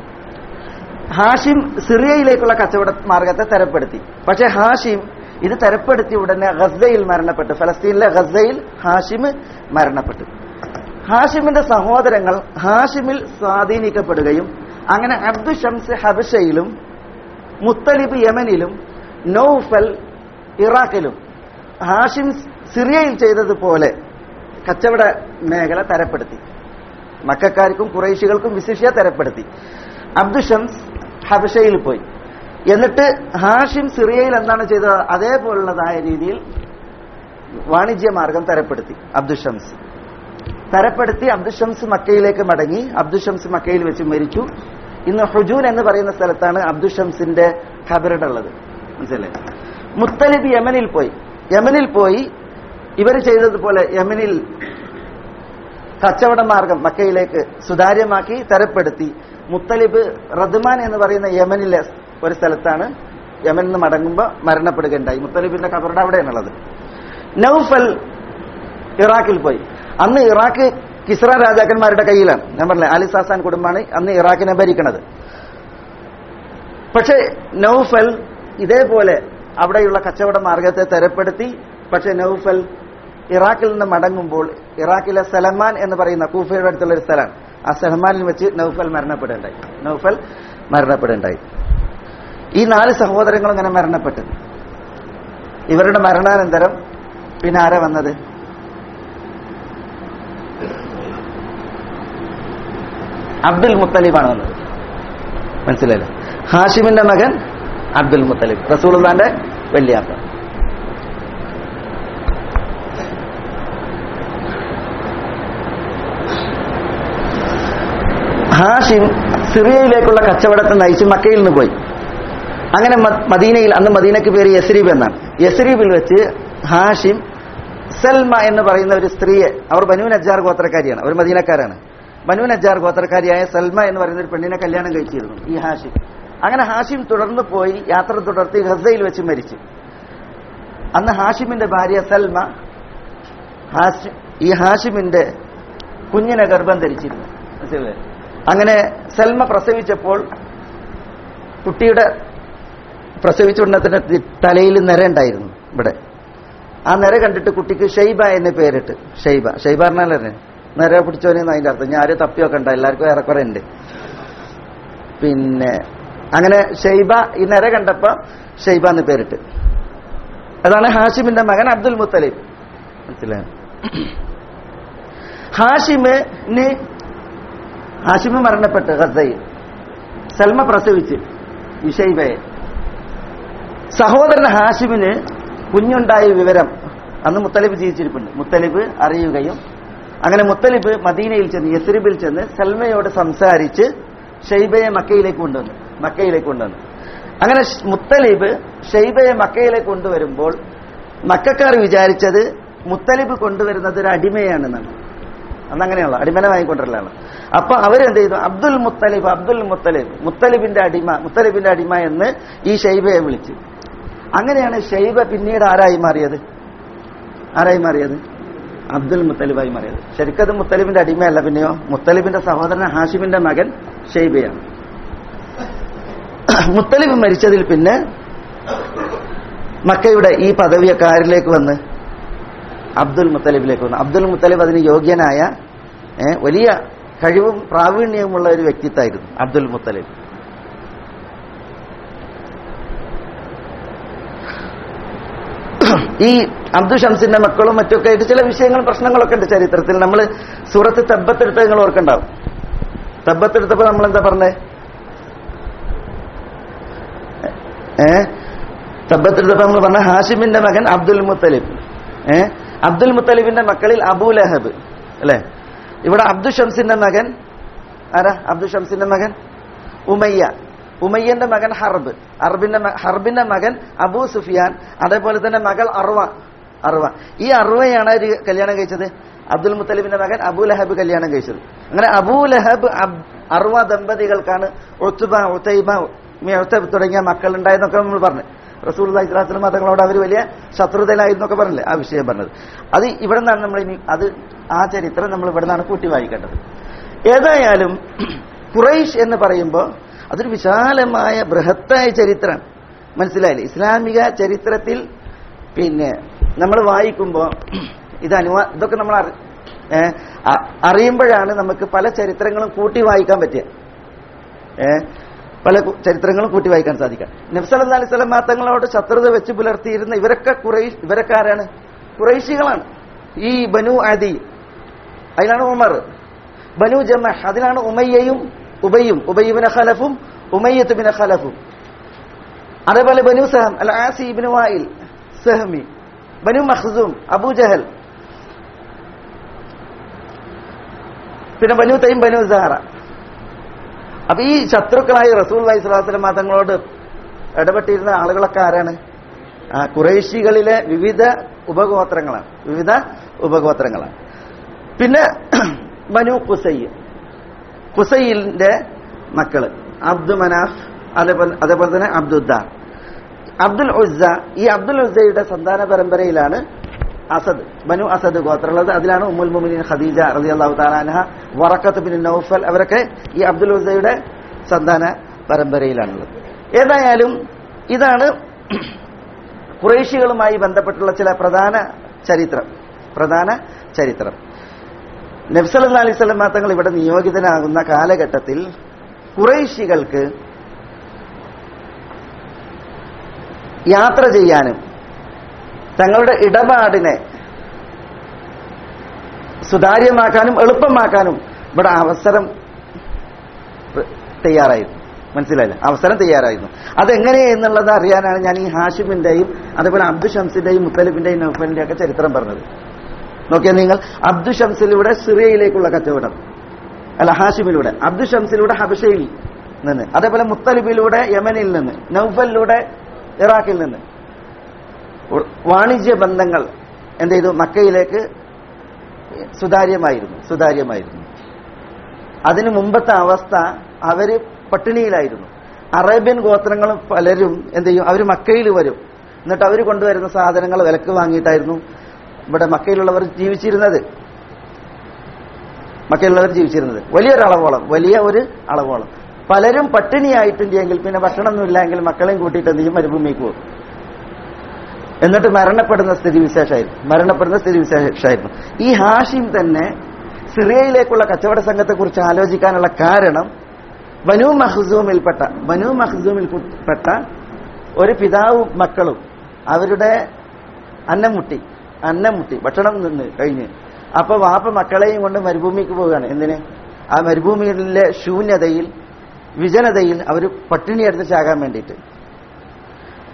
ഹാഷിം സിറിയയിലേക്കുള്ള കച്ചവട മാർഗത്തെ തരപ്പെടുത്തി. പക്ഷെ ഹാഷിം ഇത് തരപ്പെടുത്തിയ ഉടനെ ഗസയിൽ മരണപ്പെട്ടു. ഫലസ്തീനിലെ ഗസയിൽ ഹാഷിം മരണപ്പെട്ടു. ഹാഷിമിന്റെ സഹോദരങ്ങൾ ഹാഷിമിൽ സ്വാധീനിക്കപ്പെടുകയും അങ്ങനെ അബ്ദു ഷംസ് ഹബഷയിലും മുത്തലിബ് യമനിലും നൗഫൽ ഇറാഖിലും ഹാഷിം സിറിയയിൽ ചെയ്തതുപോലെ കച്ചവട മേഖല തരപ്പെടുത്തി. മക്കക്കാർക്കും കുറൈശികൾക്കും വിശിഷ്യ തരപ്പെടുത്തി. അബ്ദു ഷംസ് ഹബഷയിൽ പോയി. എന്നിട്ട് ഹാഷിം സിറിയയിൽ എന്താണ് ചെയ്തത്? അതേപോലുള്ളതായ രീതിയിൽ വാണിജ്യ മാർഗം തരപ്പെടുത്തി. അബ്ദു ഷംസ് തരപ്പെടുത്തി അബ്ദു ഷംസ് മക്കയിലേക്ക് മടങ്ങി. അബ്ദു ഷംസ് മക്കയിൽ വെച്ച് മരിച്ചു. ഇന്ന് ഹുജൂൻ എന്ന് പറയുന്ന സ്ഥലത്താണ് അബ്ദു ഷംസിന്റെ ഖബറുള്ളത്. മനസ്സിലായി? മുത്തലിബ് യമനിൽ പോയി. യമനിൽ പോയി ഇവർ ചെയ്തതുപോലെ യമനിൽ കച്ചവട മാർഗം മക്കയിലേക്ക് സുതാര്യമാക്കി തരപ്പെടുത്തി. മുത്തലിബ് റദ്മാൻ എന്ന് പറയുന്ന യമനിലെ ഒരു സ്ഥലത്താണ് യമനിൽ നിന്ന് മടങ്ങുമ്പോൾ മരണപ്പെടുകയുണ്ടായി. മുത്തലിബിന്റെ ഖബറുടെ അവിടെയാണുള്ളത്. നൗഫൽ ഇറാഖിൽ പോയി. അന്ന് ഇറാഖ് കിസ്ര രാജാക്കന്മാരുടെ കയ്യിലാണ്. ഞാൻ പറഞ്ഞില്ലേ, അലി സാസാൻ കുടുംബമാണ് അന്ന് ഇറാഖിനെ ഭരിക്കുന്നത്. പക്ഷെ നൗഫൽ ഇതേപോലെ അവിടെയുള്ള കച്ചവട മാർഗത്തെ തരപ്പെടുത്തി. പക്ഷെ നൗഫൽ ഇറാഖിൽ നിന്ന് മടങ്ങുമ്പോൾ ഇറാഖിലെ സലമാൻ എന്ന് പറയുന്ന കൂഫയുടെ അടുത്തുള്ള ഒരു സ്ഥലമാണ്. ആ സലമാനിൽ വെച്ച് നൗഫൽ മരണപ്പെടുകയുണ്ടായി. നൗഫൽ മരണപ്പെടുകയുണ്ടായി. ഈ നാല് സഹോദരങ്ങളും ഇങ്ങനെ മരണപ്പെട്ടു. ഇവരുടെ മരണാനന്തരം പിന്നെ ആരാ വന്നത്? അബ്ദുൽ മുത്തലിബാണ് വന്നത്. മനസ്സിലായില്ലേ? ഹാഷിമിന്റെ മകൻ അബ്ദുൽ മുത്തലിബ്, റസൂലുള്ളാഹിന്റെ വല്യാപ്പ. ഹാഷിം സിറിയയിലേക്കുള്ള കച്ചവടത്തെ നയിച്ച് മക്കയിൽ നിന്ന് പോയി. അങ്ങനെ മദീനയിൽ, അന്ന് മദീനയ്ക്ക് പേര് യസ്രീബ് എന്നാണ്, യസ്രീബിൽ വെച്ച് ഹാഷിം സൽമ എന്ന് പറയുന്ന ഒരു സ്ത്രീയെ, അവർ ബനൂ നജ്ജാർ ഗോത്രക്കാരിയാണ്, അവർ മദീനക്കാരാണ്. ബനൂ നജ്ജാർ ഗോത്രക്കാരിയായ സൽമ എന്ന് പറയുന്ന ഒരു പെണ്ണിനെ കല്യാണം കഴിച്ചിരുന്നു ഈ ഹാഷിം. അങ്ങനെ ഹാഷിം തുടർന്ന് പോയി യാത്ര തുടർത്തി ഗസയിൽ വെച്ച് മരിച്ചു. അന്ന് ഹാഷിമിന്റെ ഭാര്യ സൽമ ഈ ഹാഷിമിന്റെ കുഞ്ഞിനെ ഗർഭം ധരിച്ചിരുന്നു. മനസ്സിലായി? അങ്ങനെ സൽമ പ്രസവിച്ചപ്പോൾ കുട്ടിയുടെ പ്രസവിച്ചുടനത്തിന് തലയിൽ നിര ഉണ്ടായിരുന്നു ഇവിടെ. ആ നിര കണ്ടിട്ട് കുട്ടിക്ക് ഷൈബ എന്ന് പേരിട്ട്. ഷൈബ ഷൈബ പറഞ്ഞാലേ നിര പിടിച്ചോനെന്ന് അതിന്റെ അർത്ഥം. ഞാൻ ആരും തപ്പിയൊക്കെ ഉണ്ട്, എല്ലാവർക്കും ഏറെക്കുറെ ഉണ്ട്. പിന്നെ അങ്ങനെ ഷൈബ, ഈ നിര കണ്ടപ്പോ ഷൈബ എന്ന് പേരിട്ട്. അതാണ് ഹാഷിമിന്റെ മകൻ അബ്ദുൽ മുത്തലിബ്. മനസ്സിലായോ? ഹാഷിമിന് ഹാഷിമ് മരണപ്പെട്ട് ഗസയിൽ. സൽമ പ്രസവിച്ച് ഈ ഷൈബയെ. സഹോദരൻ ഹാഷിമിന് കുഞ്ഞുണ്ടായ വിവരം അന്ന് മുത്തലിബ് ജീവിച്ചിരിപ്പുണ്ട്. മുത്തലിബ് അറിയുകയും അങ്ങനെ മുത്തലിബ് മദീനയിൽ ചെന്ന് യസ്രിബിൽ ചെന്ന് സൽമയോട് സംസാരിച്ച് ഷൈബയെ മക്കയിലേക്ക് കൊണ്ടുവന്നു മക്കയിലേക്ക് കൊണ്ടുവന്നു അങ്ങനെ മുത്തലിബ് ഷൈബയെ മക്കയിലേക്ക് കൊണ്ടുവരുമ്പോൾ മക്കക്കാർ വിചാരിച്ചത് മുത്തലിബ് കൊണ്ടുവരുന്നത് ഒരു അടിമയാണെന്നാണ്. അന്നങ്ങനെയുള്ള അടിമനെ വാങ്ങിക്കൊണ്ടിരലാണ്. അപ്പൊ അവരെന്ത് ചെയ്തു? അബ്ദുൽ മുത്തലിബ് അബ്ദുൽ മുത്തലിബ് മുത്തലിബിന്റെ അടിമ മുത്തലിബിന്റെ അടിമ എന്ന് ഈ ഷൈബയെ വിളിച്ചു. അങ്ങനെയാണ് ഷൈബ പിന്നീട് ആരായി മാറിയത്? ആരായി മാറിയത്? അബ്ദുൽ മുത്തലിബായി മാറിയത്. ശരിക്കത് മുത്തലിബിന്റെ അടിമയല്ല, പിന്നെയോ മുത്തലിബിന്റെ സഹോദരൻ ഹാഷിമിന്റെ മകൻ ഷൈബയാണ്. മുത്തലിബ് മരിച്ചതിൽ പിന്നെ മക്കയുടെ ഈ പദവിയൊക്കെ ആരിലേക്ക് വന്ന്? അബ്ദുൽ മുത്തലിബിലേക്ക് വന്നു. അബ്ദുൽ മുത്തലിബ് അതിന് യോഗ്യനായ വലിയ കഴിവും പ്രാവീണ്യവുമുള്ള ഒരു വ്യക്തിത്വമായിരുന്നു അബ്ദുൽ മുത്തലിബ്. ഈ അബ്ദു ഷംസിന്റെ മക്കളും മറ്റൊക്കെ ആയിട്ട് ചില വിഷയങ്ങളും പ്രശ്നങ്ങളൊക്കെ ഉണ്ട് ചരിത്രത്തിൽ. നമ്മൾ സൂറത്ത് തബ്ബത്തെടുത്ത നിങ്ങൾ ഓർക്കുണ്ടാവും. തബ്ബത്തെടുത്തപ്പോ നമ്മൾ എന്താ പറഞ്ഞേ? ഏഹ് തബ്ബത്തെടുത്തപ്പോ നമ്മൾ പറഞ്ഞ ഹാഷിമിന്റെ മകൻ അബ്ദുൽ മുത്തലിബ്. ഏഹ് അബ്ദുൽ മുത്തലിബിന്റെ മക്കളിൽ അബൂ ലഹബ് അല്ലെ. ഇവിടെ അബ്ദു ഷംസിന്റെ മകൻ ആരാ? അബ്ദു ഷംസിന്റെ മകൻ ഉമയ്യ. ഉമയ്യന്റെ മകൻ ഹർബ്. ഹർബിന്റെ ഹർബിന്റെ മകൻ അബൂ സുഫിയാൻ. അതേപോലെ തന്നെ മകൾ അർവ. അർവ ഈ അർവയാണ് ഒരു കല്യാണം കഴിച്ചത്. അബ്ദുൽ മുത്തലിബിന്റെ മകൻ അബൂ ലഹബ് കല്യാണം കഴിച്ചത്. അങ്ങനെ അബൂ ലഹബ് അർവ ദമ്പതികൾക്കാണ് ഉത്ബ ഉതൈബ മിഅ്തബ് തുടങ്ങിയ മക്കൾ ഉണ്ടായെന്നൊക്കെ നമ്മൾ പറഞ്ഞു. റസൂലുള്ളാഹി സ്വല്ലല്ലാഹു അലൈഹി വസല്ലം തങ്ങളോട് അവർ വലിയ ശത്രുതയിലായിരുന്നൊക്കെ പറഞ്ഞില്ലേ? ആ വിഷയം പറഞ്ഞത് അത് ഇവിടെ നിന്നാണ് നമ്മൾ ഇനി അത് ആ ചരിത്രം നമ്മൾ ഇവിടെ നിന്നാണ് കൂട്ടി വായിക്കേണ്ടത്. ഏതായാലും ഖുറൈശ് എന്ന് പറയുമ്പോൾ അതൊരു വിശാലമായ ബൃഹത്തായ ചരിത്രം. മനസ്സിലായില്ലേ? ഇസ്ലാമിക ചരിത്രത്തിൽ പിന്നെ നമ്മൾ വായിക്കുമ്പോൾ ഇത് അനുവാ ഇതൊക്കെ നമ്മൾ അറിയുമ്പോഴാണ് നമുക്ക് പല ചരിത്രങ്ങളും കൂട്ടി വായിക്കാൻ പറ്റുക. ഏഹ് പല ചരിത്രങ്ങളും കൂട്ടി വായിക്കാൻ സാധിക്കാം. നബി സല്ലല്ലാഹു അലൈഹി വസല്ലം തങ്ങളോട് ശത്രുത വെച്ച് പുലർത്തിയിരുന്ന ഇവരൊക്കെ ഖുറൈശ് ഇവരൊക്കെ ആരാണ്? ഖുറൈശികളാണ്. ഈ ബനു അദി അതിലാണ് ഉമർ. ബനു ജമഹ് അതിലാണ് ഉമയ്യയും ഉബയ്യും ഉബയ്യിബ്നു ഖലഫും ഉമയ്യത്ത് ബിൻ ഖലഫും. അതേപോലെ ബനു സഹം അൽ ആസി ഇബ്നു വായിൽ സഹമി. ബനു മഖ്സൂം അബൂ ജഹൽ. പിന്നെ ബനു തൈം ബനു സഹറ. അപ്പൊ ഈ ശത്രുക്കളായി റസൂലുള്ളാഹി സ്വല്ലല്ലാഹു അലൈഹി വസല്ലം തങ്ങളോട് ഇടപെട്ടിരുന്ന ആളുകളൊക്കെ ആരാണ്? ആ ഖുറൈശികളിലെ വിവിധ ഉപഗോത്രങ്ങളാണ്. വിവിധ ഉപഗോത്രങ്ങളാണ്. പിന്നെ ബനു ഖുസൈ ഖുസൈലിന്റെ മക്കള് അബ്ദു മനാഫ്, അതേപോലെ അതേപോലെ തന്നെ അബ്ദുദ്ദാർ, അബ്ദുൽ ഉസ്സ. ഈ അബ്ദുൽ ഉസ്സയുടെ സന്താന പരമ്പരയിലാണ് അസദ് ബനു അസദ് ഗോത്രമുള്ളത്. അതിലാണ് ഉമ്മുൽ മുഅ്മിനീൻ ഖദീജ റളിയല്ലാഹു തആല അൻഹ, വറഖത്ത് ബിൻ നൗഫൽ, അവരൊക്കെ ഈ അബ്ദുൽ ഉസ്സയുടെ സന്താന പരമ്പരയിലാണുള്ളത്. ഏതായാലും ഇതാണ് ഖുറൈശികളുമായി ബന്ധപ്പെട്ടുള്ള ചില പ്രധാന ചരിത്രം പ്രധാന ചരിത്രം നബി സല്ലല്ലാഹു അലൈഹി വസല്ലം തങ്ങൾ ഇവിടെ നിയോഗിതനാകുന്ന കാലഘട്ടത്തിൽ ഖുറൈശികൾക്ക് യാത്ര ചെയ്യാനും തങ്ങളുടെ ഇടപാടിനെ സുതാര്യമാക്കാനും എളുപ്പമാക്കാനും ഇവിടെ അവസരം തയ്യാറായിരുന്നു. മനസ്സിലായില്ല? അവസരം തയ്യാറായിരുന്നു. അതെങ്ങനെ എന്നുള്ളത് അറിയാനാണ് ഞാൻ ഈ ഹാഷിമിന്റെയും അതേപോലെ അബ്ദു ഷംസിന്റെയും മുത്തലിബിന്റെയും നൗഫലിന്റെയും ഒക്കെ ചരിത്രം പറഞ്ഞത്. നോക്കിയാൽ നിങ്ങൾ അബ്ദു ഷംസിലൂടെ സിറിയയിലേക്കുള്ള കച്ചവടം, അല്ല ഹാഷിമിലൂടെ, അബ്ദു ഷംസിലൂടെ ഹബഷയിൽ നിന്ന്, അതേപോലെ മുത്തലിബിലൂടെ യമനിൽ നിന്ന്, നൗഫലിലൂടെ ഇറാഖിൽ നിന്ന് വാണിജ്യ ബന്ധങ്ങൾ എന്ത് ചെയ്തു? മക്കയിലേക്ക് സുതാര്യമായിരുന്നു സുതാര്യമായിരുന്നു അതിനു മുമ്പത്തെ അവസ്ഥ അവര് പട്ടിണിയിലായിരുന്നു. അറേബ്യൻ ഗോത്രങ്ങളും പലരും എന്ത് ചെയ്യും? അവർ മക്കയിൽ വരും. എന്നിട്ട് അവർ കൊണ്ടുവരുന്ന സാധനങ്ങൾ വിലക്ക് വാങ്ങിയിട്ടായിരുന്നു ഇവിടെ മക്കയിലുള്ളവർ ജീവിച്ചിരുന്നത്. മക്കയിലുള്ളവർ ജീവിച്ചിരുന്നത് വലിയൊരളവോളം വലിയ ഒരു അളവോളം. പലരും പട്ടിണിയായിട്ടുണ്ടെങ്കിൽ പിന്നെ ഭക്ഷണമൊന്നും ഇല്ലെങ്കിൽ മക്കളെയും കൂട്ടിയിട്ട് എന്ത് ചെയ്യും? മരുഭൂമിക്ക് പോകും. എന്നിട്ട് മരണപ്പെടുന്ന സ്ഥിതി വിശേഷമായിരുന്നു മരണപ്പെടുന്ന സ്ഥിതി വിശേഷമായിരുന്നു ഈ ഹാഷിം തന്നെ സിറിയയിലേക്കുള്ള കച്ചവട സംഘത്തെക്കുറിച്ച് ആലോചിക്കാനുള്ള കാരണം ബനു മഖ്സൂമിൽപ്പെട്ട ബനു മഖ്സൂമിൽപ്പെട്ട ഒരു പിതാവും മക്കളും അവരുടെ അന്നമുട്ടി അന്നമുട്ടി ഭക്ഷണം നിന്ന് കഴിഞ്ഞ് അപ്പൊ വാപ്പ മക്കളെയും കൊണ്ട് മരുഭൂമിക്ക് പോവുകയാണ്. എന്തിന്? ആ മരുഭൂമിയിലെ ശൂന്യതയിൽ വിജനതയിൽ അവർ പട്ടിണി എടുത്ത് ചാകാൻ വേണ്ടിയിട്ട്.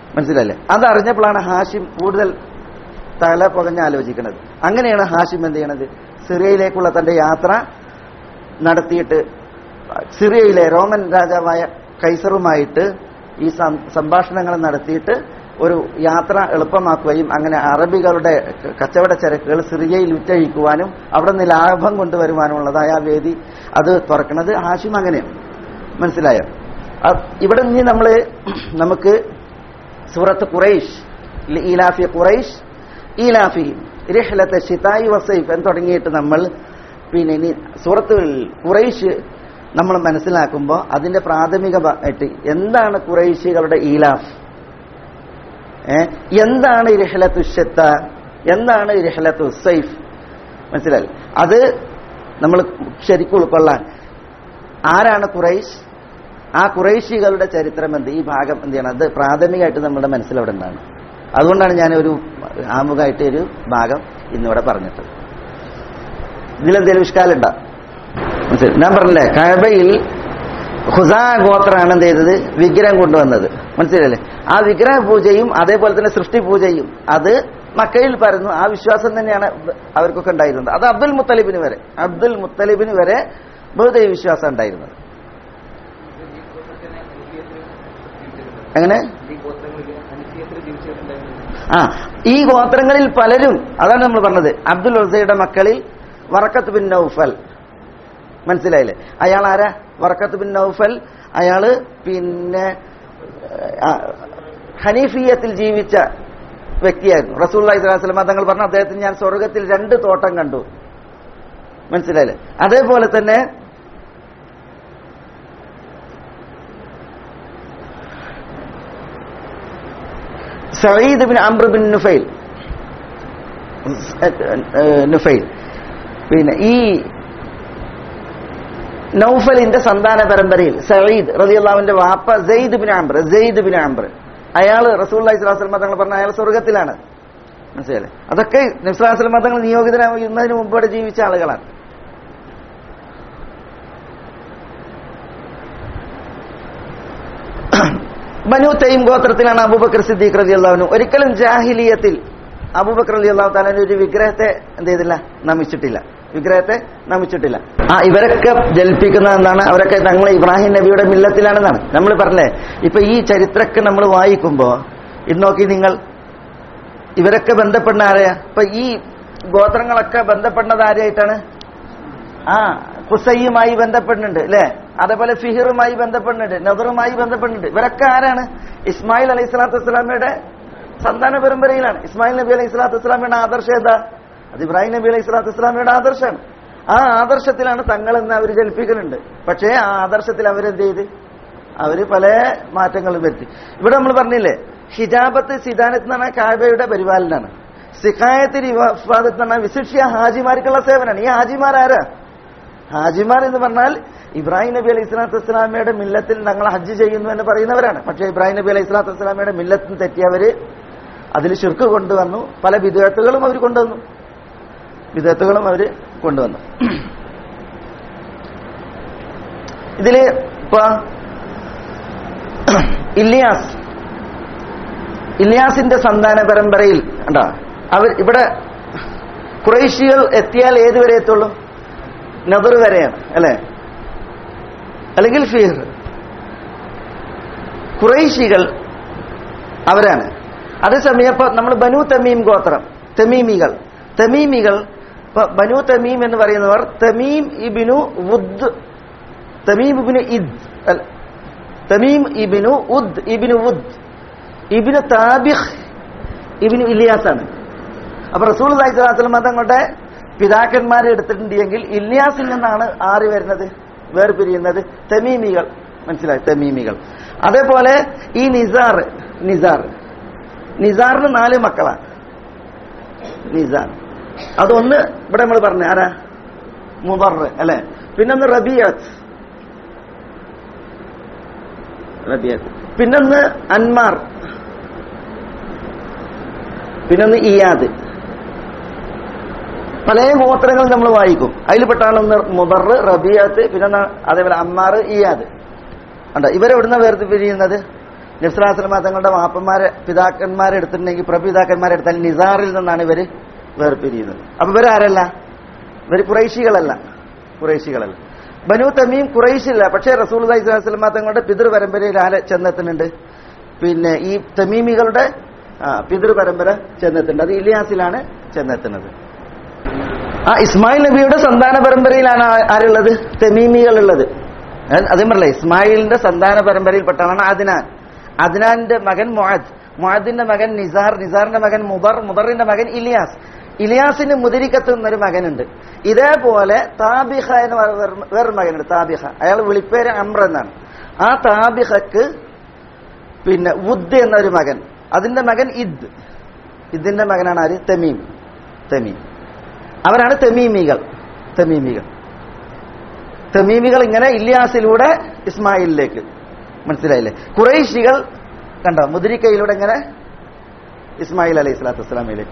മനസ്സിലല്ലേ? അതറിഞ്ഞപ്പോഴാണ് ഹാഷിം കൂടുതൽ തല പുകഞ്ഞ് ആലോചിക്കുന്നത്. അങ്ങനെയാണ് ഹാഷിം എന്ത് ചെയ്യണത്? സിറിയയിലേക്കുള്ള തന്റെ യാത്ര നടത്തിയിട്ട് സിറിയയിലെ റോമൻ രാജാവായ കൈസറുമായിട്ട് ഈ സംഭാഷണങ്ങൾ നടത്തിയിട്ട് ഒരു യാത്ര എളുപ്പമാക്കുകയും അങ്ങനെ അറബികളുടെ കച്ചവട ചരക്കുകൾ സിറിയയിൽ വിറ്റഴിക്കുവാനും അവിടെ നിന്ന് ലാഭം കൊണ്ടുവരുവാനുമുള്ളതായ ആ വേദി അത് തുറക്കുന്നത് ഹാഷിം അങ്ങനെയാണ്. മനസ്സിലായോ? ഇവിടെ നിന്ന് നമ്മള് നമുക്ക് സൂറത്ത് ഖുറൈശ് ഈലാഫി ഖുറൈശ് ഈലാഫി റിഹ്ലത്തെ ശിതായി വസൈഫ് എന്ന് തുടങ്ങിയിട്ട് നമ്മൾ പിന്നെ ഇനി സൂറത്ത് ഖുറൈശ് നമ്മൾ മനസ്സിലാക്കുമ്പോൾ അതിന്റെ പ്രാഥമികമായിട്ട് എന്താണ് ഖുറൈശികളുടെ ഈലാഫ്, ഏഹ് എന്താണ് റിഹ്ലത്തു ശിത്ത, എന്താണ് റിഹ്ലത്തു സൈഫ്, മനസ്സിലായി? അത് നമ്മൾ ശരിക്കും ഉൾക്കൊള്ളാൻ ആരാണ് ഖുറൈശ്, ആ ഖുറൈശികളുടെ ചരിത്രം എന്ത്, ഈ ഭാഗം എന്ത് ചെയ്യണം, അത് പ്രാഥമികമായിട്ട് നമ്മുടെ മനസ്സിലവിടെ ഉണ്ടാണ്. അതുകൊണ്ടാണ് ഞാൻ ഒരു ആമുഖമായിട്ട് ഒരു ഭാഗം ഇന്നിവിടെ പറഞ്ഞിട്ടത്. ഇതിലെന്തെങ്കിലും വിഷ്കാലുണ്ടോ? ഞാൻ പറഞ്ഞില്ലേ, കഅബയിൽ ഖുസാ ഗോത്രാണ് എന്ത് ചെയ്തത്, വിഗ്രഹം കൊണ്ടുവന്നത്. മനസ്സിലല്ലേ? ആ വിഗ്രഹ പൂജയും അതേപോലെ തന്നെ സൃഷ്ടി പൂജയും അത് മക്കയിൽ പരന്നു. ആ വിശ്വാസം തന്നെയാണ് അവർക്കൊക്കെ ഉണ്ടായിരുന്നത്. അത് അബ്ദുൽ മുത്തലിബിന് വരെ അബ്ദുൽ മുത്തലിബിന് വരെ ബഹുദൈവ വിശ്വാസം ഉണ്ടായിരുന്നത്. എങ്ങനെ? ആ ഈ ഗോത്രങ്ങളിൽ പലരും, അതാണ് നമ്മൾ പറഞ്ഞത്, അബ്ദുൽ ഉസയുടെ മക്കളിൽ വറക്കത്ത് ബിൻ നൗഫൽ, മനസ്സിലായില്ലേ? അയാൾ ആരാ? വറക്കത്ത് ബിൻ നൗഫൽ. അയാള് പിന്നെ ഹനീഫിയത്തിൽ ജീവിച്ച വ്യക്തിയായിരുന്നു. റസൂലുള്ളാഹി സ്വല്ലല്ലാഹു അലൈഹി വസല്ലം തങ്ങൾ പറഞ്ഞു, അദ്ദേഹത്തിന് ഞാൻ സ്വർഗത്തിൽ രണ്ട് തോട്ടം കണ്ടു. മനസ്സിലായില്ലേ? അതേപോലെ തന്നെ സഈദ് ബിൻ അംർ ബിൻ നുഫൈൽ നുഫൈൽ പിന്നെ ഈ നൗഫലിന്റെ സന്താന പരമ്പരയിൽ സഈദ് റളിയല്ലാഹുവിന്റെ വാപ്പ സെയ്ദ് ബിൻ അംർ സെയ്ദ് ബിൻ അംർ അയാള് റസൂലുള്ളാഹി സ്വല്ലല്ലാഹു അലൈഹി വസല്ലം തങ്ങൾ പറഞ്ഞ അയാൾ സ്വർഗത്തിലാണ്. മനസ്സിലായില്ലേ? അതൊക്കെ നബി സല്ലല്ലാഹു അലൈഹി വസല്ലം തങ്ങൾ നിയോഗിതനാകുന്നതിന് മുമ്പ് ഇവിടെ ജീവിച്ച ആളുകളാണ്. ബനു തൈം ഗോത്രത്തിലാണ് അബൂബക്കർ സിദ്ദീഖ് റളിയല്ലാഹു അൻഹു. ഒരിക്കലും ജാഹിലിയത്തിൽ അബൂബക്കർ റളിയല്ലാഹു തആല ഒരു വിഗ്രഹത്തെ എന്ത് ചെയ്തില്ല, നമിച്ചിട്ടില്ല. വിഗ്രഹത്തെ നമിച്ചിട്ടില്ല. ആ ഇവരൊക്കെ ജൽപ്പിക്കുന്നത് എന്താണ്? അവരൊക്കെ തങ്ങൾ ഇബ്രാഹിം നബിയുടെ മില്ലത്തിലാണെന്നാണ് നമ്മൾ പറഞ്ഞേ. ഇപ്പൊ ഈ ചരിത്രമൊക്കെ നമ്മൾ വായിക്കുമ്പോ ഇത് നോക്കി നിങ്ങൾ, ഇവരൊക്കെ ബന്ധപ്പെടുന്ന ആരെയാ? ഇപ്പൊ ഈ ഗോത്രങ്ങളൊക്കെ ബന്ധപ്പെടുന്നത് ആരെയായിട്ടാണ്? ആ ഖുസൈയുമായി ബന്ധപ്പെടുന്നുണ്ട് അല്ലെ? അതേപോലെ ഫിഹിറുമായി ബന്ധപ്പെടുന്നുണ്ട്, നദറുമായി ബന്ധപ്പെടുന്നുണ്ട്. ഇവരൊക്കെ ആരാണ്? ഇസ്മായിൽ അലൈഹി സ്വലാത്തു വസ്സലാമയുടെ സന്താന പരമ്പരയിലാണ്. ഇസ്മായിൽ നബി അലൈഹി സ്വലാത്തു വസ്സലാമയുടെ ആദർശം ഏതാ? അത് ഇബ്രാഹിം നബി അലൈഹി സ്വലാത്തു വസ്സലാമയുടെ ആദർശമാണ്. ആ ആദർശത്തിലാണ് തങ്ങളെന്ന് അവർ ജൽപ്പിക്കുന്നുണ്ട്. പക്ഷേ ആ ആദർശത്തിൽ അവരെന്ത് ചെയ്ത് അവര് പല മാറ്റങ്ങളും വരുത്തി. ഇവിടെ നമ്മൾ പറഞ്ഞില്ലേ, ഹിജാബത്ത് സിദാനത്ത് എന്ന് പറഞ്ഞാൽ കാബയുടെ പരിപാലനാണ്. സിഖായത്ത് ഇഫാദത്ത് എന്ന് പറഞ്ഞാൽ വിശിഷ്യ ഹാജിമാർക്കുള്ള സേവനാണ്. ഈ ഹാജിമാരാരാ? ഹാജിമാർ എന്ന് പറഞ്ഞാൽ ഇബ്രാഹിം നബി അലൈഹി സ്വലാത്തു വസ്സലാമയുടെ മില്ലത്തിൽ ഞങ്ങൾ ഹജ്ജ് ചെയ്യുന്നു എന്ന് പറയുന്നവരാണ്. പക്ഷേ ഇബ്രാഹിം നബി അലൈഹി സ്വലാത്തു വസ്സലാമയുടെ മില്ലത്തിൽ തെറ്റിയവര് അതിൽ ശിർക്ക് കൊണ്ടുവന്നു. പല ബിദ്അത്തുകളും അവർ കൊണ്ടുവന്നു ബിദ്അത്തുകളും അവർ കൊണ്ടുവന്നു. ഇതില് ഇപ്പൊ ഇല്യാസ് ഇല്യാസിന്റെ സന്താന പരമ്പരയിൽ ഉണ്ടാ അവർ ഇവിടെ ഖുറൈശികൾ എത്തിയാൽ ഏതുവരെ എത്തുള്ളൂ? നദർ വരെയാണ് അല്ലെ? അല്ലെങ്കിൽ ഫിഹർ. ഖുറൈശികൾ അവരാണ്. അതേസമയം ഇപ്പൊ നമ്മൾ ബനു തമീം ഗോത്രം, തമീമികൾ തമീമികൾ ഇപ്പൊ ബനു തമീം എന്ന് പറയുന്നവർ തമീം ഇബ്നു വുദ് തമീം ഇബ്നു ഇദ് തമീം ഇബ്നു ഉദ് ഇബ്നു വുദ് ഇബ്നു താബിഖ് ഇബ്നു ഇല്യാസാണ്. അപ്പൊ റസൂലുള്ളാഹി സ്വല്ലല്ലാഹു അലൈഹി വസല്ലം തങ്ങളുടെ പിതാക്കന്മാരെ എടുത്തിട്ടുണ്ടെങ്കിൽ ഇല്യാസിൽ നിന്നാണ് ആര് വരുന്നത്, വേർപിരിയുന്നത്? തമീമികൾ. മനസ്സിലായി? തമീമികൾ. അതേപോലെ ഈ നിസാർ നിസാർ നിസാറിന് നാല് മക്കളാണ്. നിസാർ അതൊന്ന് ഇവിടെ നമ്മൾ പറഞ്ഞ ആരാ? മുദർ അല്ലെ? പിന്നൊന്ന് റബിയത്ത് റബിയത്ത് പിന്നൊന്ന് അൻമാർ, പിന്നൊന്ന് ഇയാദ്. പല ഗോത്രങ്ങൾ നമ്മൾ വായിക്കും. അതിൽപ്പെട്ടാണ് ഒന്ന് മുദർ, റബിയത്ത്, പിന്നെ അതേപോലെ അമ്മാർ, ഇയാദ്. ഉണ്ടോ? ഇവരെവിടുന്ന വേർതിരിയുന്നത്? നബി സല്ലല്ലാഹു അലൈഹി വസല്ലം തങ്ങളുടെ വാപ്പന്മാരെ പിതാക്കന്മാരെ എടുത്തിട്ടുണ്ടെങ്കിൽ പ്രപിതാക്കന്മാരെ എടുത്താൽ നിസാറിൽ നിന്നാണ് ഇവര് വേർപിരിയുന്നത്. അപ്പൊ ഇവരാരല്ല? ഇവർ ഖുറൈശികളല്ല. ഖുറൈശികളല്ല. ബനു തമീം ഖുറൈശില്ല. പക്ഷേ റസൂലുള്ളാഹി സ്വല്ലല്ലാഹു അലൈഹി വസല്ലം തങ്ങളുടെ പിതൃപരമ്പരയിൽ ആരെ ചെന്നെത്തുന്നുണ്ട്? പിന്നെ ഈ തമീമികളുടെ പിതൃപരമ്പര ചെന്നെത്തുന്നുണ്ട്. അത് ഇലിയാസിലാണ് ചെന്നെത്തുന്നത്. ആ ഇസ്മായിൽ നബിയുടെ സന്താന പരമ്പരയിലാണ് ആരുള്ളത്? തമീമികളുള്ളത്. അതേ പറയല്ലേ, ഇസ്മായിലിന്റെ സന്താന പരമ്പരയിൽപ്പെട്ടാണ് അദ്നാൻ. അദ്നാന്റെ മകൻ മുഅദ്, മുഅദിന്റെ മകൻ നിസാർ, നിസാറിന്റെ മകൻ മുദർ, മുദറിന്റെ മകൻ ഇലിയാസ്. ഇലിയാസിന് മുദിരിക്കത്തുന്നൊരു മകനുണ്ട്. ഇതേപോലെ താബിഹ എന്ന് വേറൊരു മകനുണ്ട്. താബിഹ, അയാൾ വിളിപ്പേര് അമ്ര എന്നാണ്. ആ താബിഹക്ക് പിന്നെ വുദ് എന്നൊരു മകൻ, അതിന്റെ മകൻ ഇദ്. ഇതിന്റെ മകനാണ് ആര്? തമീം. തമീം അവരാണ് തമീമികൾ. തമീമികൾ തമീമികൾ ഇങ്ങനെ ഇല്യാസിലൂടെ ഇസ്മായിലിലേക്ക്. മനസ്സിലായില്ലേ? ഖുറൈശികൾ കണ്ടോ മുദ്രിക്കയിലൂടെ ഇങ്ങനെ ഇസ്മായിൽ അലൈഹി സ്വലാത്തു വസ്സലാമിലേക്ക്.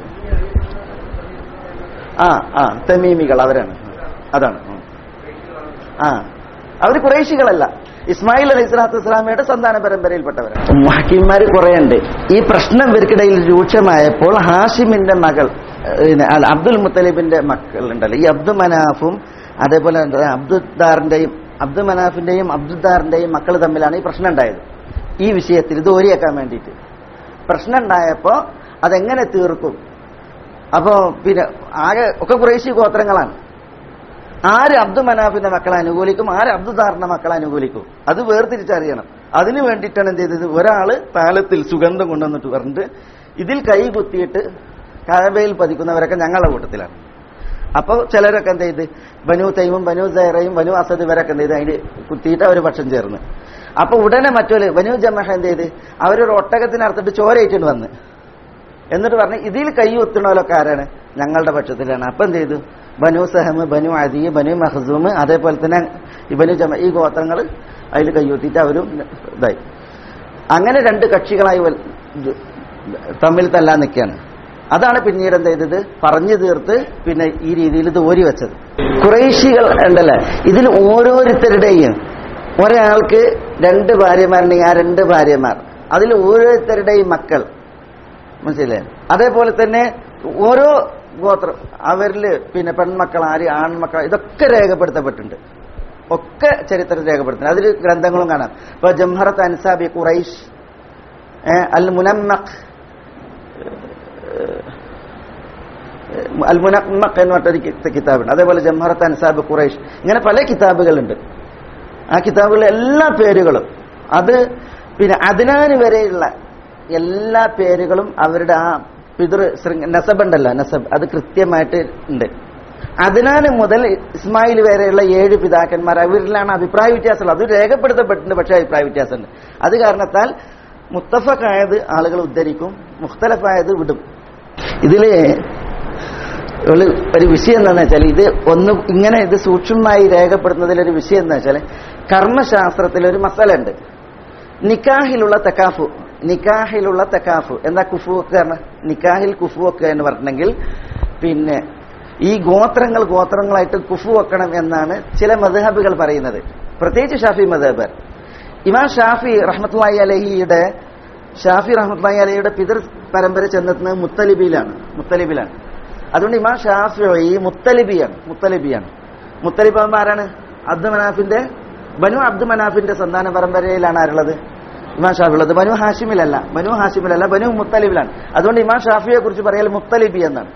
ആ ആ തമീമികൾ അവരാണ്. അതാണ്. ആ അവര് ഖുറൈശികളല്ല, ഇസ്മായിൽ അലൈഹി സ്വലാത്തു വസ്സലാമയുടെ സന്താന പരമ്പരയിൽപ്പെട്ടവരാണ്. ഹക്കീംമാര് കുറേയുണ്ട്. ഈ പ്രശ്നം ഇവർക്കിടയിൽ രൂക്ഷമായപ്പോൾ ഹാഷിമിന്റെ മകൾ അബ്ദുൽ മുത്തലിബിന്റെ മക്കൾ ഉണ്ടല്ലോ, ഈ അബ്ദു മനാഫും അതേപോലെ അബ്ദുദ്ദാറിന്റെയും അബ്ദു മനാഫിന്റെയും അബ്ദുദ്ദാറിന്റെയും മക്കൾ തമ്മിലാണ് ഈ പ്രശ്നം ഉണ്ടായത്. ഈ വിഷയത്തിൽ ഇത് ഓരിയാക്കാൻ വേണ്ടിയിട്ട് പ്രശ്നം ഉണ്ടായപ്പോ അതെങ്ങനെ തീർക്കും? അപ്പോ പിന്നെ ആകെ ഒക്കെ ഖുറൈശി ഗോത്രങ്ങളാണ്. ആര് അബ്ദു മനാഫിന്റെ മക്കളെ അനുകൂലിക്കും, ആര് അബ്ദുദ്ദാറിന്റെ മക്കളെ അനുകൂലിക്കും, അത് വേർതിരിച്ചറിയണം. അതിനു വേണ്ടിയിട്ടാണ് എന്ത് ചെയ്തത്? ഒരാള് താലത്തിൽ സുഗന്ധം കൊണ്ടുവന്നിട്ട് പറഞ്ഞിട്ട് ഇതിൽ കൈ കുത്തിയിട്ട് കഅബയിൽ പതിക്കുന്നവരൊക്കെ ഞങ്ങളുടെ കൂട്ടത്തിലാണ്. അപ്പൊ ചിലരൊക്കെ എന്ത് ചെയ്ത് ബനു തൈമും ബനു സൈറയും ബനു അസദ് ഇവരൊക്കെ എന്ത് ചെയ്ത് അതിന് കുത്തിയിട്ട് അവർ പക്ഷം ചേർന്ന്. അപ്പൊ ഉടനെ മറ്റൊരു ബനു ജമഹ എന്ത് ചെയ്ത് അവരൊരു ഒട്ടകത്തിന് അറുത്തിട്ട് ചോരയിച്ചിട്ട് വന്ന് എന്നിട്ട് പറഞ്ഞു ഇതിൽ കൈ കുത്തണോലൊക്കെ ആരാണ്? ഞങ്ങളുടെ പക്ഷത്തിലാണ്. അപ്പൊ എന്ത് ചെയ്തു? ബനു സഹമ്, ബനു അദി, ബനു മഖ്സൂം, അതേപോലെ തന്നെ ബനു ജമ, ഈ ഗോത്രങ്ങൾ അതിൽ കൈകുത്തിയിട്ട് അവരും ഇതായി. അങ്ങനെ രണ്ട് കക്ഷികളായി തമ്മിൽ തല്ലാൻ നിൽക്കുകയാണ്. അതാണ് പിന്നീട് എന്ത് ചെയ്തത്? പറഞ്ഞു തീർത്ത് പിന്നെ ഈ രീതിയിൽ ഇത് ഓരി വെച്ചത്. ഖുറൈശികൾ ഉണ്ടല്ലേ, ഇതിൽ ഓരോരുത്തരുടെയും ഒരാൾക്ക് രണ്ട് ഭാര്യമാരുണ്ടെങ്കിൽ ആ രണ്ട് ഭാര്യമാർ, അതിൽ ഓരോരുത്തരുടെയും മക്കൾ, മനസ്സിലായി? അതേപോലെ തന്നെ ഓരോ ഗോത്രം അവരില് പിന്നെ പെൺമക്കൾ ആര്, ആൺമക്കൾ, ഇതൊക്കെ രേഖപ്പെടുത്തപ്പെട്ടിട്ടുണ്ട്. ഒക്കെ ചരിത്രത്തിൽ രേഖപ്പെടുത്തുന്നത്. അതിൽ ഗ്രന്ഥങ്ങളും കാണാം. ഇപ്പൊ ജംഹറത്ത് അൻസാബി ഖുറൈശ്, അൽ മുനമ്മഖ് അൽ മുനമ്മഖ് എന്ന് പറഞ്ഞൊരു കിതാബുണ്ട്. അതേപോലെ ജംഹറത്ത് അൻസാബ് ഖുറൈശ്, ഇങ്ങനെ പല കിതാബുകളുണ്ട്. ആ കിതാബുകളിലെ എല്ലാ പേരുകളും അത് പിന്നെ അദ്നാൻ വരെയുള്ള എല്ലാ പേരുകളും അവരുടെ ആ പിതൃ നസബ് ഉണ്ടല്ലോ, നസബ് അത് കൃത്യമായിട്ട് ഉണ്ട്. അദ്നാന് മുതൽ ഇസ്മായിൽ വരെയുള്ള ഏഴ് പിതാക്കന്മാർ, അവരിലാണ് അഭിപ്രായ വ്യത്യാസമുള്ളത്. അത് രേഖപ്പെടുത്തപ്പെട്ടിട്ടുണ്ട്, പക്ഷേ അഭിപ്രായ വ്യത്യാസമുണ്ട്. അത് കാരണത്താൽ മുത്തഫഖായത് ആളുകൾ ഉദ്ധരിക്കും, മുഖ്തലഫായത് വിടും. ഇതില് ഒരു വിഷയം എന്താണെന്ന് വെച്ചാൽ, ഇത് ഒന്ന് ഇങ്ങനെ ഇത് സൂക്ഷ്മമായി രേഖപ്പെടുത്തുന്നതിലൊരു വിഷയം എന്താ വെച്ചാൽ, കർമ്മശാസ്ത്രത്തിലൊരു മസല ഉണ്ട്. നിക്കാഹിലുള്ള തക്കാഫു, നിക്കാഹിലുള്ള തക്കാഫു എന്താ? കുഫു ഒക്കെ പറഞ്ഞ നിക്കാഹിൽ കുഫു ഒക്കെ എന്ന് പറഞ്ഞെങ്കിൽ പിന്നെ ഈ ഗോത്രങ്ങൾ ഗോത്രങ്ങളായിട്ട് കുഫു വെക്കണം എന്നാണ് ചില മദ്ഹബുകൾ പറയുന്നത്, പ്രത്യേകിച്ച് ഷാഫി മദ്ഹബ്. ഇമാം ഷാഫി റഹ്മത്തുള്ളാഹി അലൈഹിയുടെ ഷാഫി റഹ്മത്തുള്ളാഹി അലൈഹിയുടെ പിതൃ പരമ്പര ചെന്നെത്തുന്നത് മുത്തലിബിയിലാണ് മുത്തലിബിലാണ് അതുകൊണ്ട് ഇമാം ഷാഫി ഈ മുത്തലിബിയാണ് മുത്തലിബിയാണ് മുത്തലിബ് ആരാണ്? അബ്ദു മനാഫിന്റെ ബനു അബ്ദു മനാഫിന്റെ സന്താന പരമ്പരയിലാണ് ആരുള്ളത്? ഇമാം ഷാഫി ഉള്ളത്. ബനു ഹാഷിമിലല്ല, ബനു ഹാഷിമിലല്ല, ബനു മുത്തലിബിലാണ്. അതുകൊണ്ട് ഇമാം ഷാഫിയെ കുറിച്ച് പറയൽ മുത്തലിബി എന്നാണ്.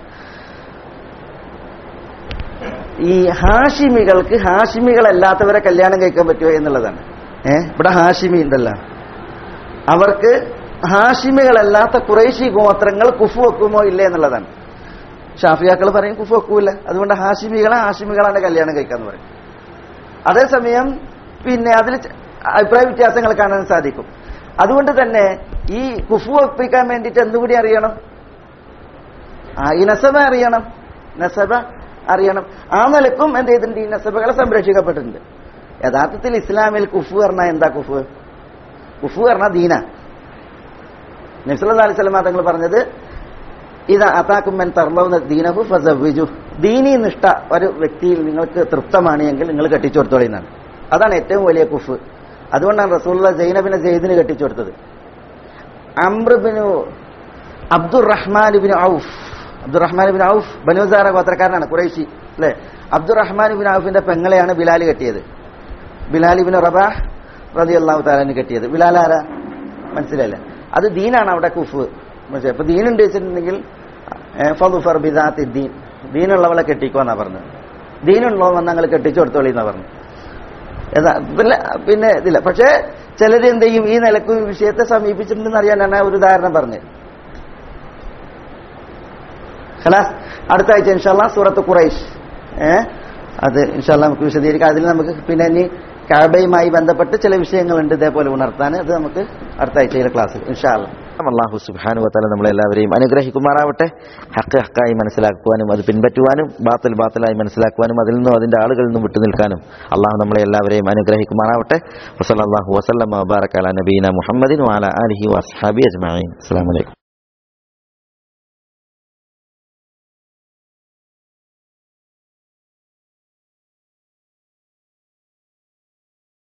ഈ ഹാഷിമികൾക്ക് ഹാഷിമികളല്ലാത്തവരെ കല്യാണം കഴിക്കാൻ പറ്റുമോ എന്നുള്ളതാണ്. ഏഹ് ഇവിടെ ഹാഷിമി ഉണ്ടല്ലോ, അവർക്ക് ഹാഷിമികളല്ലാത്ത ഖുറൈശി ഗോത്രങ്ങൾ കുഫു വെക്കുമോ ഇല്ലേ എന്നുള്ളതാണ്. ഷാഫിയാക്കൾ പറയും കുഫു വെക്കൂല, അതുകൊണ്ട് ഹാഷിമികളെ ഹാഷിമികളാണ് കല്യാണം കഴിക്കാന്ന് പറയും. അതേസമയം പിന്നെ അതിൽ അഭിപ്രായ വ്യത്യാസങ്ങൾ കാണാൻ സാധിക്കും. അതുകൊണ്ട് തന്നെ ഈ കുഫു ഒപ്പിക്കാൻ വേണ്ടിയിട്ട് എന്തുകൂടി അറിയണം? ആ ഈ നസബ അറിയണം, നസബ അറിയണം. ആ നിലക്കും എന്ത് ചെയ്തിട്ടുണ്ട്? ഈ നസബകളെ സംരക്ഷിക്കപ്പെട്ടിട്ടുണ്ട്. യഥാർത്ഥത്തിൽ ഇസ്ലാമിൽ കുഫു പറഞ്ഞാൽ എന്താ? കുഫു കുഫു പറഞ്ഞാൽ ദീന. നബി സല്ലല്ലാഹു അലൈഹി വസല്ലം തങ്ങൾ പറഞ്ഞത് ഇദാ അതാകും മൻ തർലൗന ദീനഹു ഫസവ്വിജു, ദീനി നിഷ്ഠ ഒരു വ്യക്തിയിൽ നിങ്ങൾക്ക് തൃപ്തമാണ് എങ്കിൽ നിങ്ങൾ കെട്ടിച്ചു കൊടുത്തോളി എന്നാണ്. അതാണ് ഏറ്റവും വലിയ കുഫ്. അതുകൊണ്ടാണ് റസൂലുള്ളാഹി സൈനബിനെ സെയ്ദിന് കെട്ടിച്ചു കൊടുത്തത്. അംർ ഇബ്നു അബ്ദുറഹ്മാൻ ഇബ്നു ഔഫ് അബ്ദുറഹ്മാൻ ഇബ്നു ഔഫ് ബനൂസാറ ഗോത്രക്കാരനാണ്, ഖുറൈശി അല്ലേ. അബ്ദുറഹ്മാൻ ഇബ്നു ഔഫിന്റെ പെങ്ങളെയാണ് ബിലാൽ കെട്ടിയത്. ബിലാൽ ഇബ്നു റബാഹ് റളിയല്ലാഹു തആല കെട്ടിയത്. ബിലാൽ ആരാ മനസ്സിലായില്ല. അത് ദീനാണ് അവിടെ കുഫ്. ഇപ്പൊ ദീനുണ്ട് വെച്ചിട്ടുണ്ടെങ്കിൽ ഫളുഫർ ബിദാത്തി ദീൻ, ദീനുള്ളവളെ കെട്ടിക്കോന്നാ പറഞ്ഞത്. ദീനുള്ളവ ഞങ്ങൾ കെട്ടിച്ചു കൊടുത്തോളി എന്നാ പറഞ്ഞു. ഏതാ പിന്നെ ഇതില്ല. പക്ഷേ ചിലര് എന്ത് ചെയ്യും, ഈ നിലക്ക് വിഷയത്തെ സമീപിച്ചിട്ടുണ്ടെന്ന് അറിയാനാണ് ഒരു ഉദാഹരണം പറഞ്ഞത്. ഖലാസ്, അടുത്ത ആഴ്ച ഇൻഷാല്ലാ സൂറത്ത് ഖുറൈശ് ഏഹ് അത് ഇൻഷാല്ലാ നമുക്ക് വിശദീകരിക്കാം. അതിൽ നമുക്ക് പിന്നെ ഇനി കഅബയുമായി ബന്ധപ്പെട്ട് ചില വിഷയങ്ങളുണ്ട് ഇതേപോലെ ഉണർത്താൻ. അത് നമുക്ക് അടുത്ത ആഴ്ചയിലെ ക്ലാസ്സിൽ ഇൻഷാല്ലാ. അല്ലാഹു സുബ്ഹാനഹു വ തആല നമ്മളെല്ലാവരെയും അനുഗ്രഹിക്കുമാറാവട്ടെ. ഹഖ് ഹഖായി മനസ്സിലാക്കുവാനും അത് പിൻപറ്റുവാനും ബാത്തിൽ ബാത്തിലായി മനസ്സിലാക്കുവാനും അതിൽ നിന്നും അതിന്റെ ആളുകളിൽ നിന്നും വിട്ടുനിൽക്കാനും അള്ളാഹു നമ്മളെ എല്ലാവരെയും അനുഗ്രഹിക്കുമാറാവട്ടെ. വസല്ലല്ലാഹു വസല്ലമ വബാറക അലാ നബീന മുഹമ്മദിൻ വഅലാ ആലിഹി വഅസ്ഹാബിഹി അജ്മഈൻ. അസ്സലാമു അലൈക്കും.